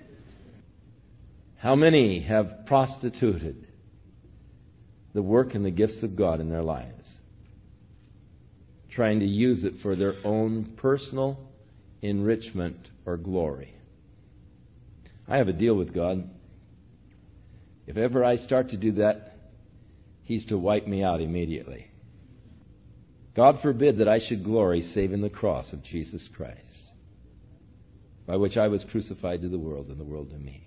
How many have prostituted the work and the gifts of God in their lives, trying to use it for their own personal enrichment or glory? I have a deal with God. If ever I start to do that, He's to wipe me out immediately. God forbid that I should glory save in the cross of Jesus Christ, by which I was crucified to the world and the world to me.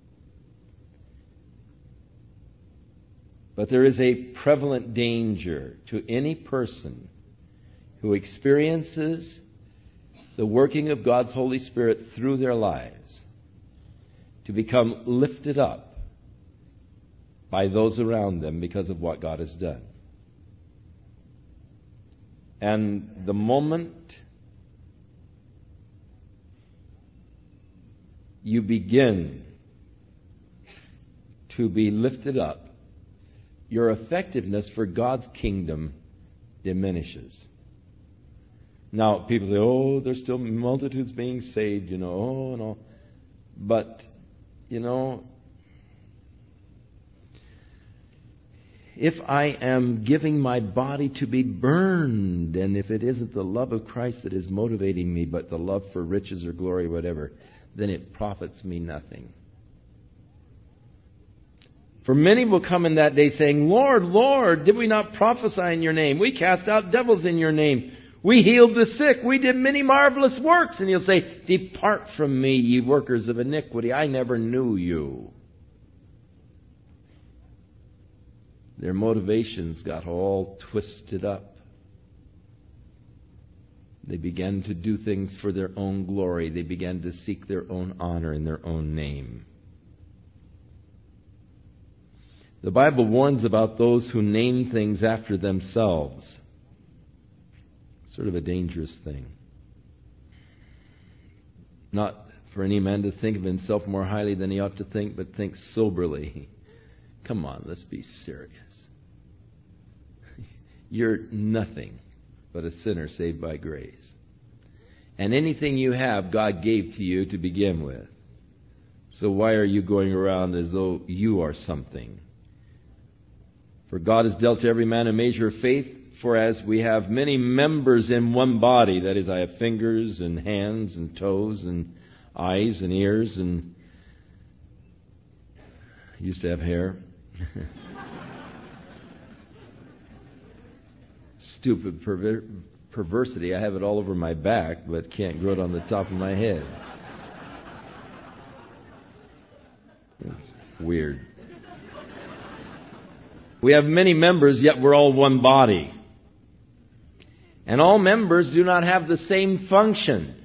But there is a prevalent danger to any person who experiences the working of God's Holy Spirit through their lives to become lifted up by those around them because of what God has done. And the moment you begin to be lifted up, your effectiveness for God's kingdom diminishes. Now, people say, oh, there's still multitudes being saved, and all. But, if I am giving my body to be burned, and if it isn't the love of Christ that is motivating me, but the love for riches or glory, whatever, then it profits me nothing. For many will come in that day saying, Lord, Lord, did we not prophesy in your name? We cast out devils in your name. We healed the sick. We did many marvelous works. And he'll say, depart from me, ye workers of iniquity. I never knew you. Their motivations got all twisted up. They began to do things for their own glory. They began to seek their own honor in their own name. The Bible warns about those who name things after themselves. Sort of a dangerous thing. Not for any man to think of himself more highly than he ought to think, but think soberly. Come on, let's be serious. You're nothing but a sinner saved by grace. And anything you have, God gave to you to begin with. So why are you going around as though you are something? For God has dealt to every man a measure of faith, for as we have many members in one body, that is, I have fingers and hands and toes and eyes and ears and I used to have hair. Stupid perversity. I have it all over my back, but can't grow it on the top of my head. It's weird. We have many members, yet we're all one body. And all members do not have the same function.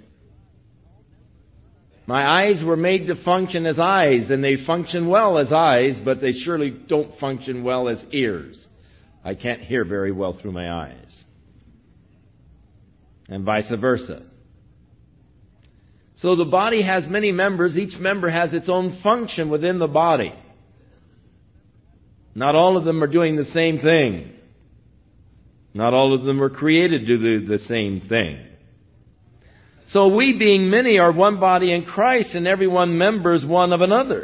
My eyes were made to function as eyes, and they function well as eyes, but they surely don't function well as ears. I can't hear very well through my eyes. And vice versa. So the body has many members. Each member has its own function within the body. Not all of them are doing the same thing. Not all of them were created to do the same thing. So we, being many, are one body in Christ, and every one members one of another.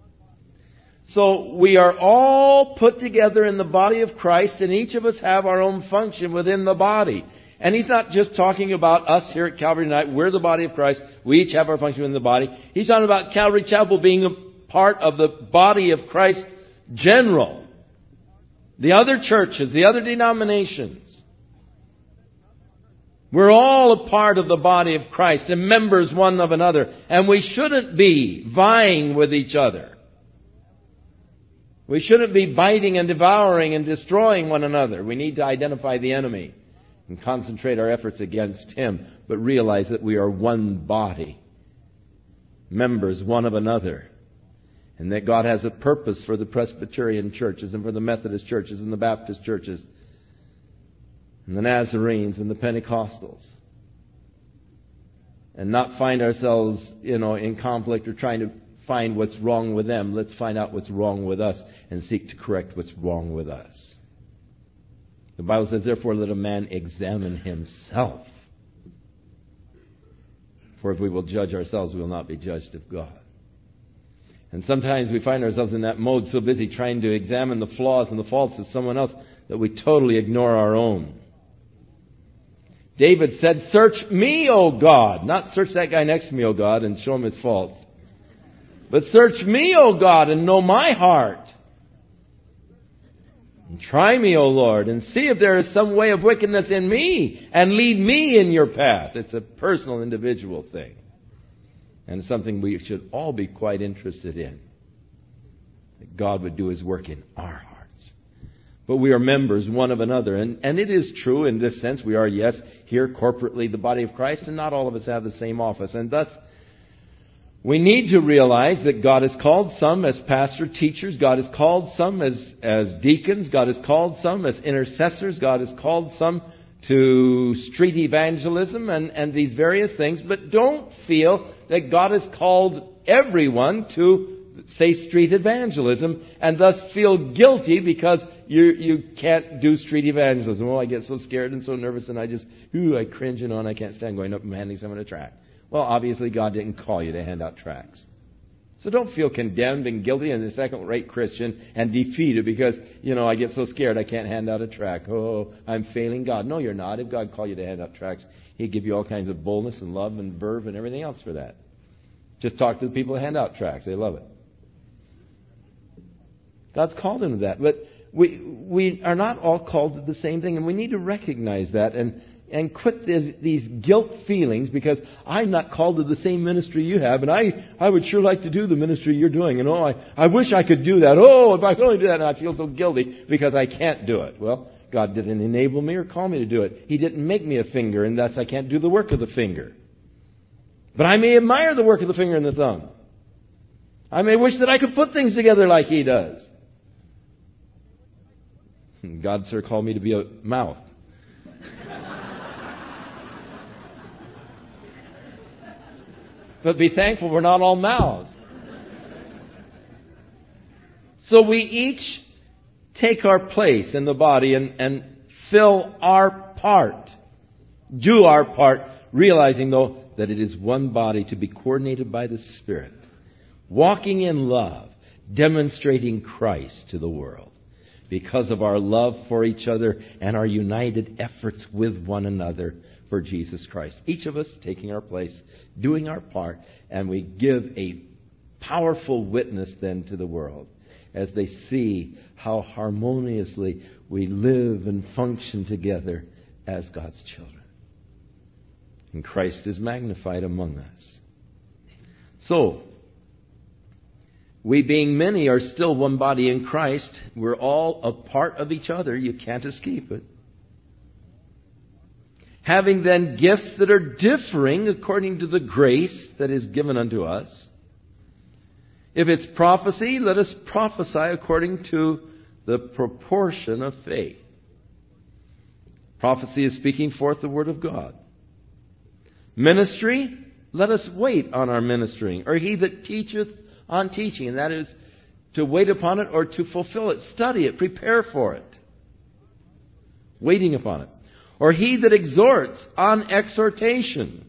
So we are all put together in the body of Christ, and each of us have our own function within the body. And he's not just talking about us here at Calvary tonight. We're the body of Christ. We each have our function in the body. He's talking about Calvary Chapel being a part of the body of Christ general. The other churches, the other denominations. We're all a part of the body of Christ and members one of another. And we shouldn't be vying with each other. We shouldn't be biting and devouring and destroying one another. We need to identify the enemy and concentrate our efforts against him, but realize that we are one body, members one of another. And that God has a purpose for the Presbyterian churches and for the Methodist churches and the Baptist churches and the Nazarenes and the Pentecostals. And not find ourselves, in conflict or trying to find what's wrong with them. Let's find out what's wrong with us and seek to correct what's wrong with us. The Bible says, therefore, let a man examine himself. For if we will judge ourselves, we will not be judged of God. And sometimes we find ourselves in that mode, so busy trying to examine the flaws and the faults of someone else, that we totally ignore our own. David said, search me, O God. Not search that guy next to me, O God, and show him his faults. But search me, O God, and know my heart. And try me, O Lord, and see if there is some way of wickedness in me, and lead me in your path. It's a personal, individual thing. And something we should all be quite interested in. That God would do his work in our hearts. But we are members one of another. And it is true in this sense. We are, yes, here corporately the body of Christ. And not all of us have the same office. And thus, we need to realize that God has called some as pastor teachers. God has called some as deacons. God has called some as intercessors. God has called some to street evangelism and these various things. But don't feel that God has called everyone to, say, street evangelism, and thus feel guilty because you can't do street evangelism. Oh, I get so scared and so nervous, and I cringe, and I can't stand going up and handing someone a tract. Well, obviously God didn't call you to hand out tracts. So don't feel condemned and guilty and a second-rate Christian and defeated because, I get so scared I can't hand out a tract. Oh, I'm failing God. No, you're not. If God called you to hand out tracts, He'd give you all kinds of boldness and love and verve and everything else for that. Just talk to the people who hand out tracts. They love it. God's called them to that. But we are not all called to the same thing, and we need to recognize that and quit these guilt feelings because I'm not called to the same ministry you have, and I would sure like to do the ministry you're doing. And I wish I could do that. Oh, if I could only do that, and I feel so guilty because I can't do it. Well, God didn't enable me or call me to do it. He didn't make me a finger, and thus I can't do the work of the finger. But I may admire the work of the finger and the thumb. I may wish that I could put things together like He does. God, sir, called me to be a mouth. But be thankful we're not all mouths. So we each take our place in the body and fill our part. Do our part, realizing, though, that it is one body to be coordinated by the Spirit. Walking in love, demonstrating Christ to the world. Because of our love for each other and our united efforts with one another for Jesus Christ. Each of us taking our place, doing our part, and we give a powerful witness then to the world as they see how harmoniously we live and function together as God's children. And Christ is magnified among us. So, we being many are still one body in Christ. We're all a part of each other. You can't escape it. Having then gifts that are differing according to the grace that is given unto us. If it's prophecy, let us prophesy according to the proportion of faith. Prophecy is speaking forth the word of God. Ministry, let us wait on our ministering. Or he that teacheth on teaching, and that is to wait upon it or to fulfill it. Study it, prepare for it. Waiting upon it. Or he that exhorts on exhortation.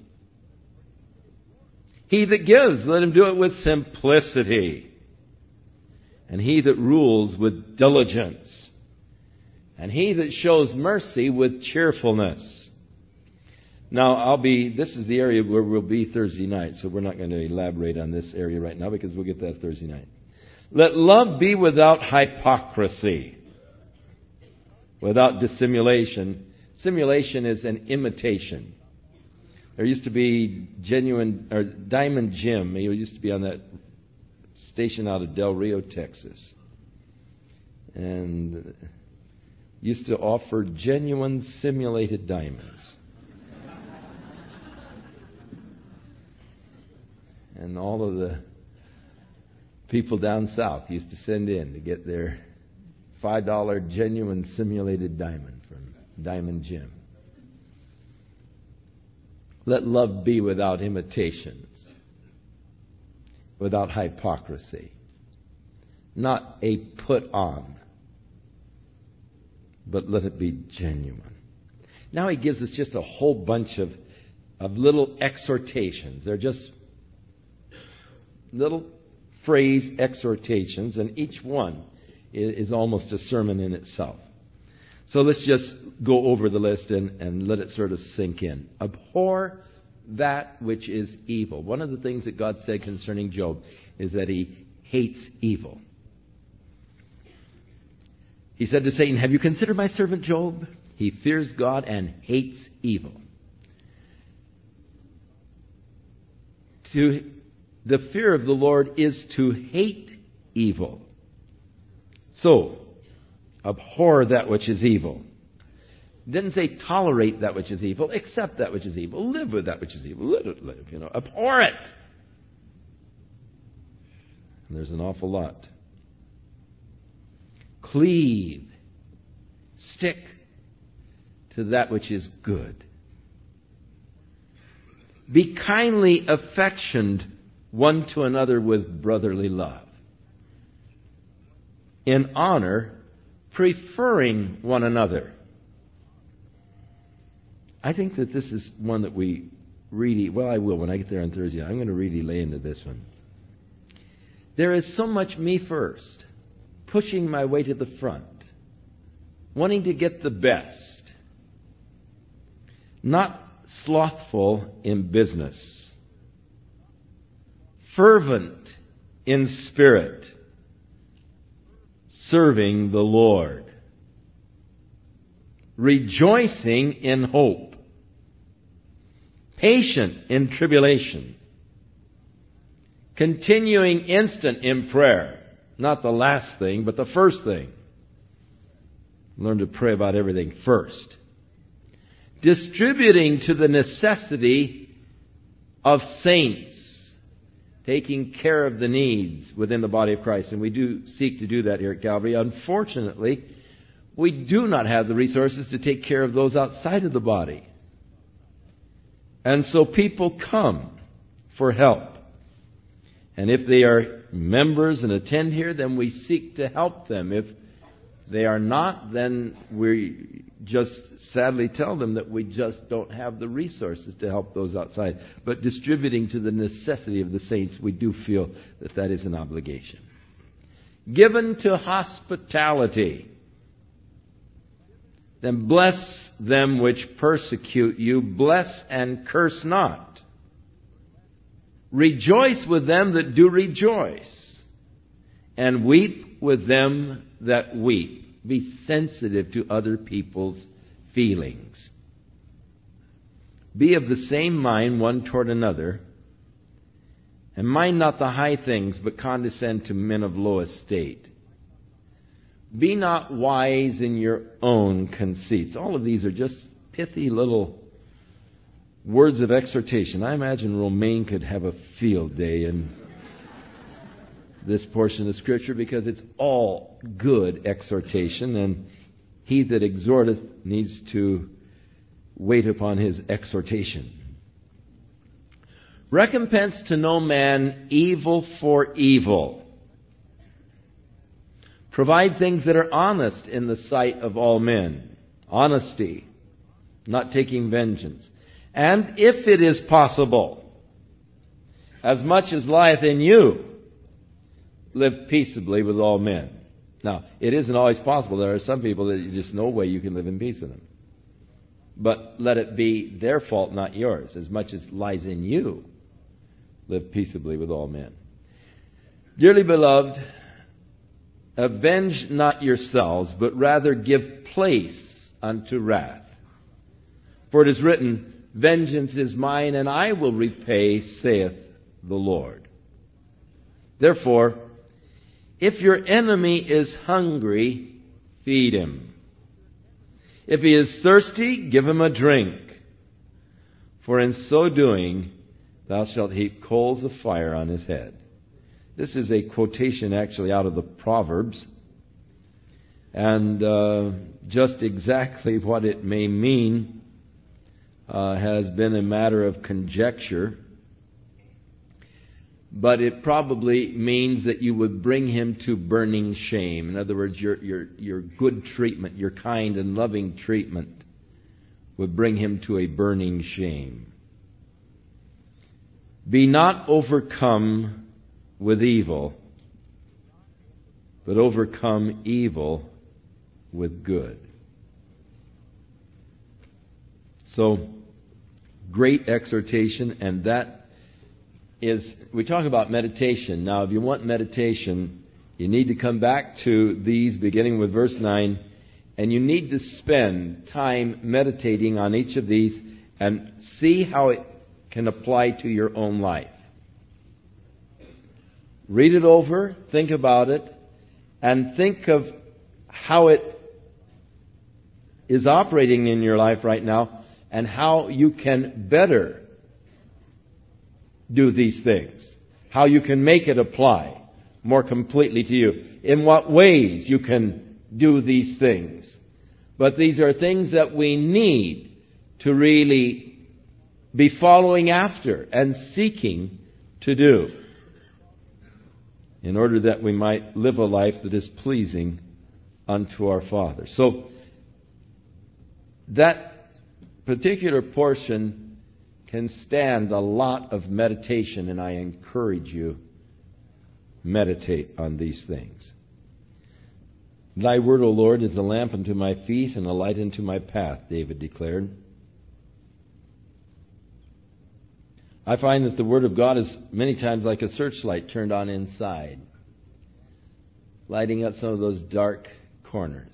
He that gives, let him do it with simplicity. And he that rules with diligence. And he that shows mercy with cheerfulness. Now, this is the area where we'll be Thursday night, so we're not going to elaborate on this area right now because we'll get that Thursday night. Let love be without hypocrisy, without dissimulation. Simulation is an imitation. There used to be Diamond Jim. He used to be on that station out of Del Rio, Texas. And used to offer genuine simulated diamonds. And all of the people down south used to send in to get their $5 genuine simulated diamond from Diamond Jim. Let love be without imitations, without hypocrisy, not a put on, but let it be genuine. Now he gives us just a whole bunch of little exhortations. They're just little phrase exhortations, and each one is almost a sermon in itself. So let's just go over the list and let it sort of sink in. Abhor that which is evil. One of the things that God said concerning Job is that he hates evil. He said to Satan, "Have you considered my servant Job? He fears God and hates evil." The fear of the Lord is to hate evil. So, abhor that which is evil. It didn't say tolerate that which is evil, accept that which is evil, live with that which is evil. Let it live, abhor it. And there's an awful lot. Cleave. Stick to that which is good. Be kindly affectioned one to another with brotherly love. In honor, preferring one another. I think that this is one that we really, well, I will when I get there on Thursday. I'm going to really lay into this one. There is so much me first, pushing my way to the front, wanting to get the best, not slothful in business, fervent in spirit, serving the Lord, rejoicing in hope, patient in tribulation, continuing instant in prayer. Not the last thing, but the first thing. Learn to pray about everything first. Distributing to the necessity of saints, taking care of the needs within the body of Christ. And we do seek to do that here at Calvary. Unfortunately, we do not have the resources to take care of those outside of the body. And so people come for help. And if they are members and attend here, then we seek to help them. If they are not, then we just sadly tell them that we just don't have the resources to help those outside. But distributing to the necessity of the saints, we do feel that that is an obligation. Given to hospitality. Then bless them which persecute you. Bless and curse not. Rejoice with them that do rejoice. And weep with them that weep. Be sensitive to other people's feelings. Be of the same mind one toward another. And mind not the high things, but condescend to men of low estate. Be not wise in your own conceits. All of these are just pithy little words of exhortation. I imagine Romaine could have a field day in this portion of Scripture because it's all good exhortation, and he that exhorteth needs to wait upon his exhortation. Recompense to no man evil for evil. Provide things that are honest in the sight of all men. Honesty, not taking vengeance. And if it is possible, as much as lieth in you, live peaceably with all men. Now, it isn't always possible. There are some people that you just no way you can live in peace with them. But let it be their fault, not yours. As much as lies in you, live peaceably with all men. Dearly beloved, avenge not yourselves, but rather give place unto wrath. For it is written, vengeance is mine, and I will repay, saith the Lord. Therefore, if your enemy is hungry, feed him. If he is thirsty, give him a drink. For in so doing, thou shalt heap coals of fire on his head. This is a quotation actually out of the Proverbs. And just exactly what it may mean has been a matter of conjecture. But it probably means that you would bring him to burning shame. In other words, your good treatment, your kind and loving treatment would bring him to a burning shame. Be not overcome with evil, but overcome evil with good. So, great exhortation, and that is, we talk about meditation. Now, if you want meditation, you need to come back to these beginning with verse 9, and you need to spend time meditating on each of these and see how it can apply to your own life. Read it over, think about it, and think of how it is operating in your life right now and how you can better do these things. How you can make it apply more completely to you. In what ways you can do these things. But these are things that we need to really be following after and seeking to do in order that we might live a life that is pleasing unto our Father. So that particular portion can stand a lot of meditation, and I encourage you, meditate on these things. Thy word, O Lord, is a lamp unto my feet and a light unto my path, David declared. I find that the Word of God is many times like a searchlight turned on inside, lighting up some of those dark corners.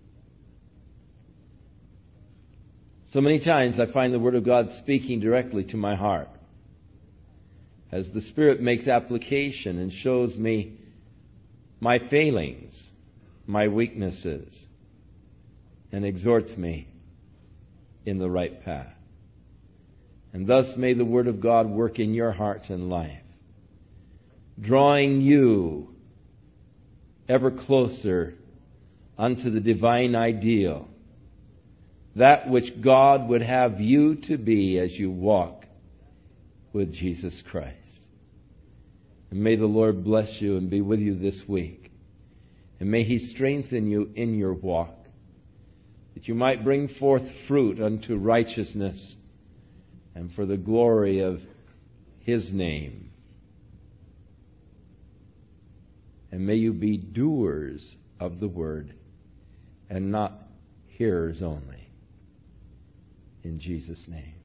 So many times I find the Word of God speaking directly to my heart as the Spirit makes application and shows me my failings, my weaknesses, and exhorts me in the right path. And thus may the Word of God work in your heart and life, drawing you ever closer unto the divine ideal, that which God would have you to be as you walk with Jesus Christ. And may the Lord bless you and be with you this week. And may He strengthen you in your walk, that you might bring forth fruit unto righteousness and for the glory of His name. And may you be doers of the word and not hearers only. In Jesus' name.